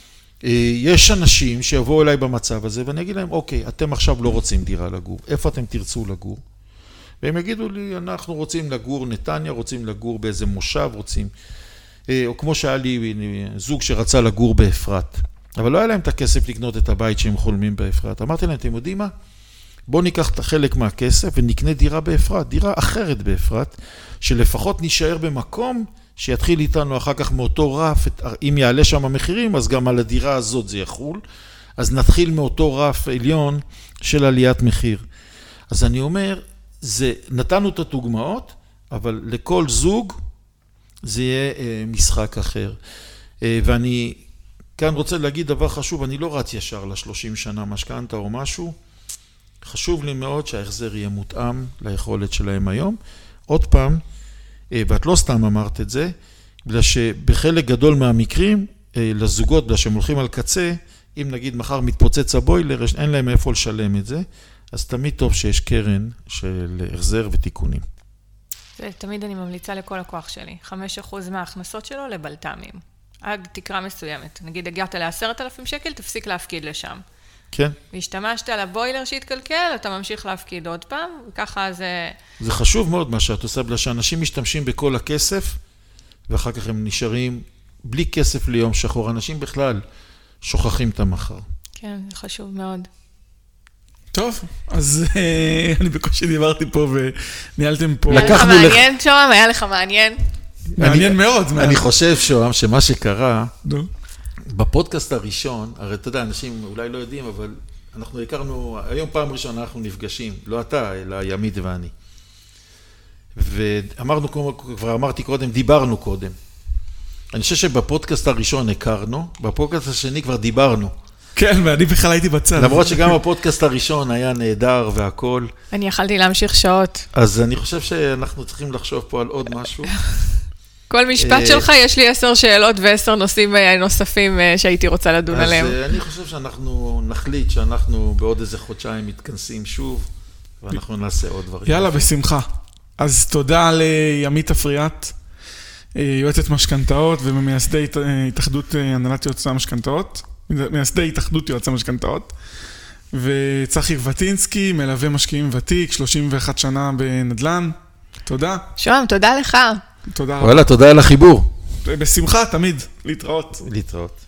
יש אנשים שיבואו אליי במצב הזה ואני אגיד להם, אוקיי, אתם עכשיו לא רוצים דירה לגור. איפה אתם תרצו לגור? והם יגידו לי, אנחנו רוצים לגור נתניה, רוצים לגור באיזה מושב, רוצים... או כמו שהיה לי זוג שרצה לגור באפרת. אבל לא היה להם את הכסף לקנות את הבית שהם חולמים באפרת. אמרתי להם, אתם יודעים מה? בואו ניקח את החלק מהכסף ונקנה דירה באפרת, דירה אחרת באפרת, שלפחות נשאר במקום שיתחיל איתנו אחר כך מאותו רף, אם יעלה שם המחירים, אז גם על הדירה הזאת זה יחול, אז נתחיל מאותו רף עליון של עליית מחיר. אז אני אומר, זה, נתנו את הדוגמאות, אבל לכל זוג זה יהיה משחק אחר. ואני... כאן רוצה להגיד דבר חשוב, אני לא רץ ישר ל-שלושים שנה משכנתה או משהו, חשוב לי מאוד שההחזר יהיה מותאם ליכולת שלהם היום. עוד פעם, ואת לא סתם אמרת את זה, בגלל שבחלק גדול מהמקרים, לזוגות, בגלל שהם הולכים על קצה, אם נגיד מחר מתפוצץ הבוילר, אין להם איפה לשלם את זה, אז תמיד טוב שיש קרן של החזר ותיקונים. תמיד אני ממליצה לכל הכוח שלי, חמישה אחוז מההכנסות שלו לבלת"מים. עד תקרה מסוימת. נגיד, הגעת ל-עשרת אלפים שקל, תפסיק להפקיד לשם. כן. והשתמשת על הבוילר שהתקלקל, אתה ממשיך להפקיד עוד פעם, וככה זה... זה חשוב מאוד מה שאת עושה, בגלל שאנשים משתמשים בכל הכסף, ואחר כך הם נשארים בלי כסף ליום שחור. אנשים בכלל שוכחים את המחר. כן, זה חשוב מאוד. טוב, אז אני בקושי דיברתי פה וניהלתם פה... היה לך מעניין, שום? היה לך מעניין? מעניין מאוד. אני חושב שום, שמה שקרה, בפודקאסט הראשון, הרי אתה יודע, אנשים אולי לא יודעים, אבל אנחנו הכרנו, היום פעם ראשונה אנחנו נפגשים, לא אתה, אלא ימית ואני. ואמרנו, כבר אמרתי קודם, דיברנו קודם. אני חושב שבפודקאסט הראשון הכרנו, בפודקאסט השני כבר דיברנו. כן, ואני בכלל הייתי בצד. למרות שגם הפודקאסט הראשון היה נהדר והכל. אני יכלתי להמשיך שעות. אז אני חושב שאנחנו צריכים לחשוב פה על עוד משהו. כל משפט שלך, יש לי עשר שאלות ועשר נושאים נוספים שהייתי רוצה לדון עליהם. אז אני חושב שאנחנו נחליט שאנחנו בעוד איזה חודשיים מתכנסים שוב, ואנחנו נעשה עוד דברים. יאללה, בשמחה. אז תודה לימית אפריאט, יועצת משכנתאות וממייסדי התאחדות הנהלת יועצי המשכנתאות, מייסדי התאחדות יועצי המשכנתאות, וצחי וטינסקי, מלווה משקיעים ותיק, שלושים ואחת שנה בנדל"ן. תודה. שום, תודה לך. תודה רבה. וואלה, תודה על החיבור. בשמחה, תמיד. להתראות. להתראות.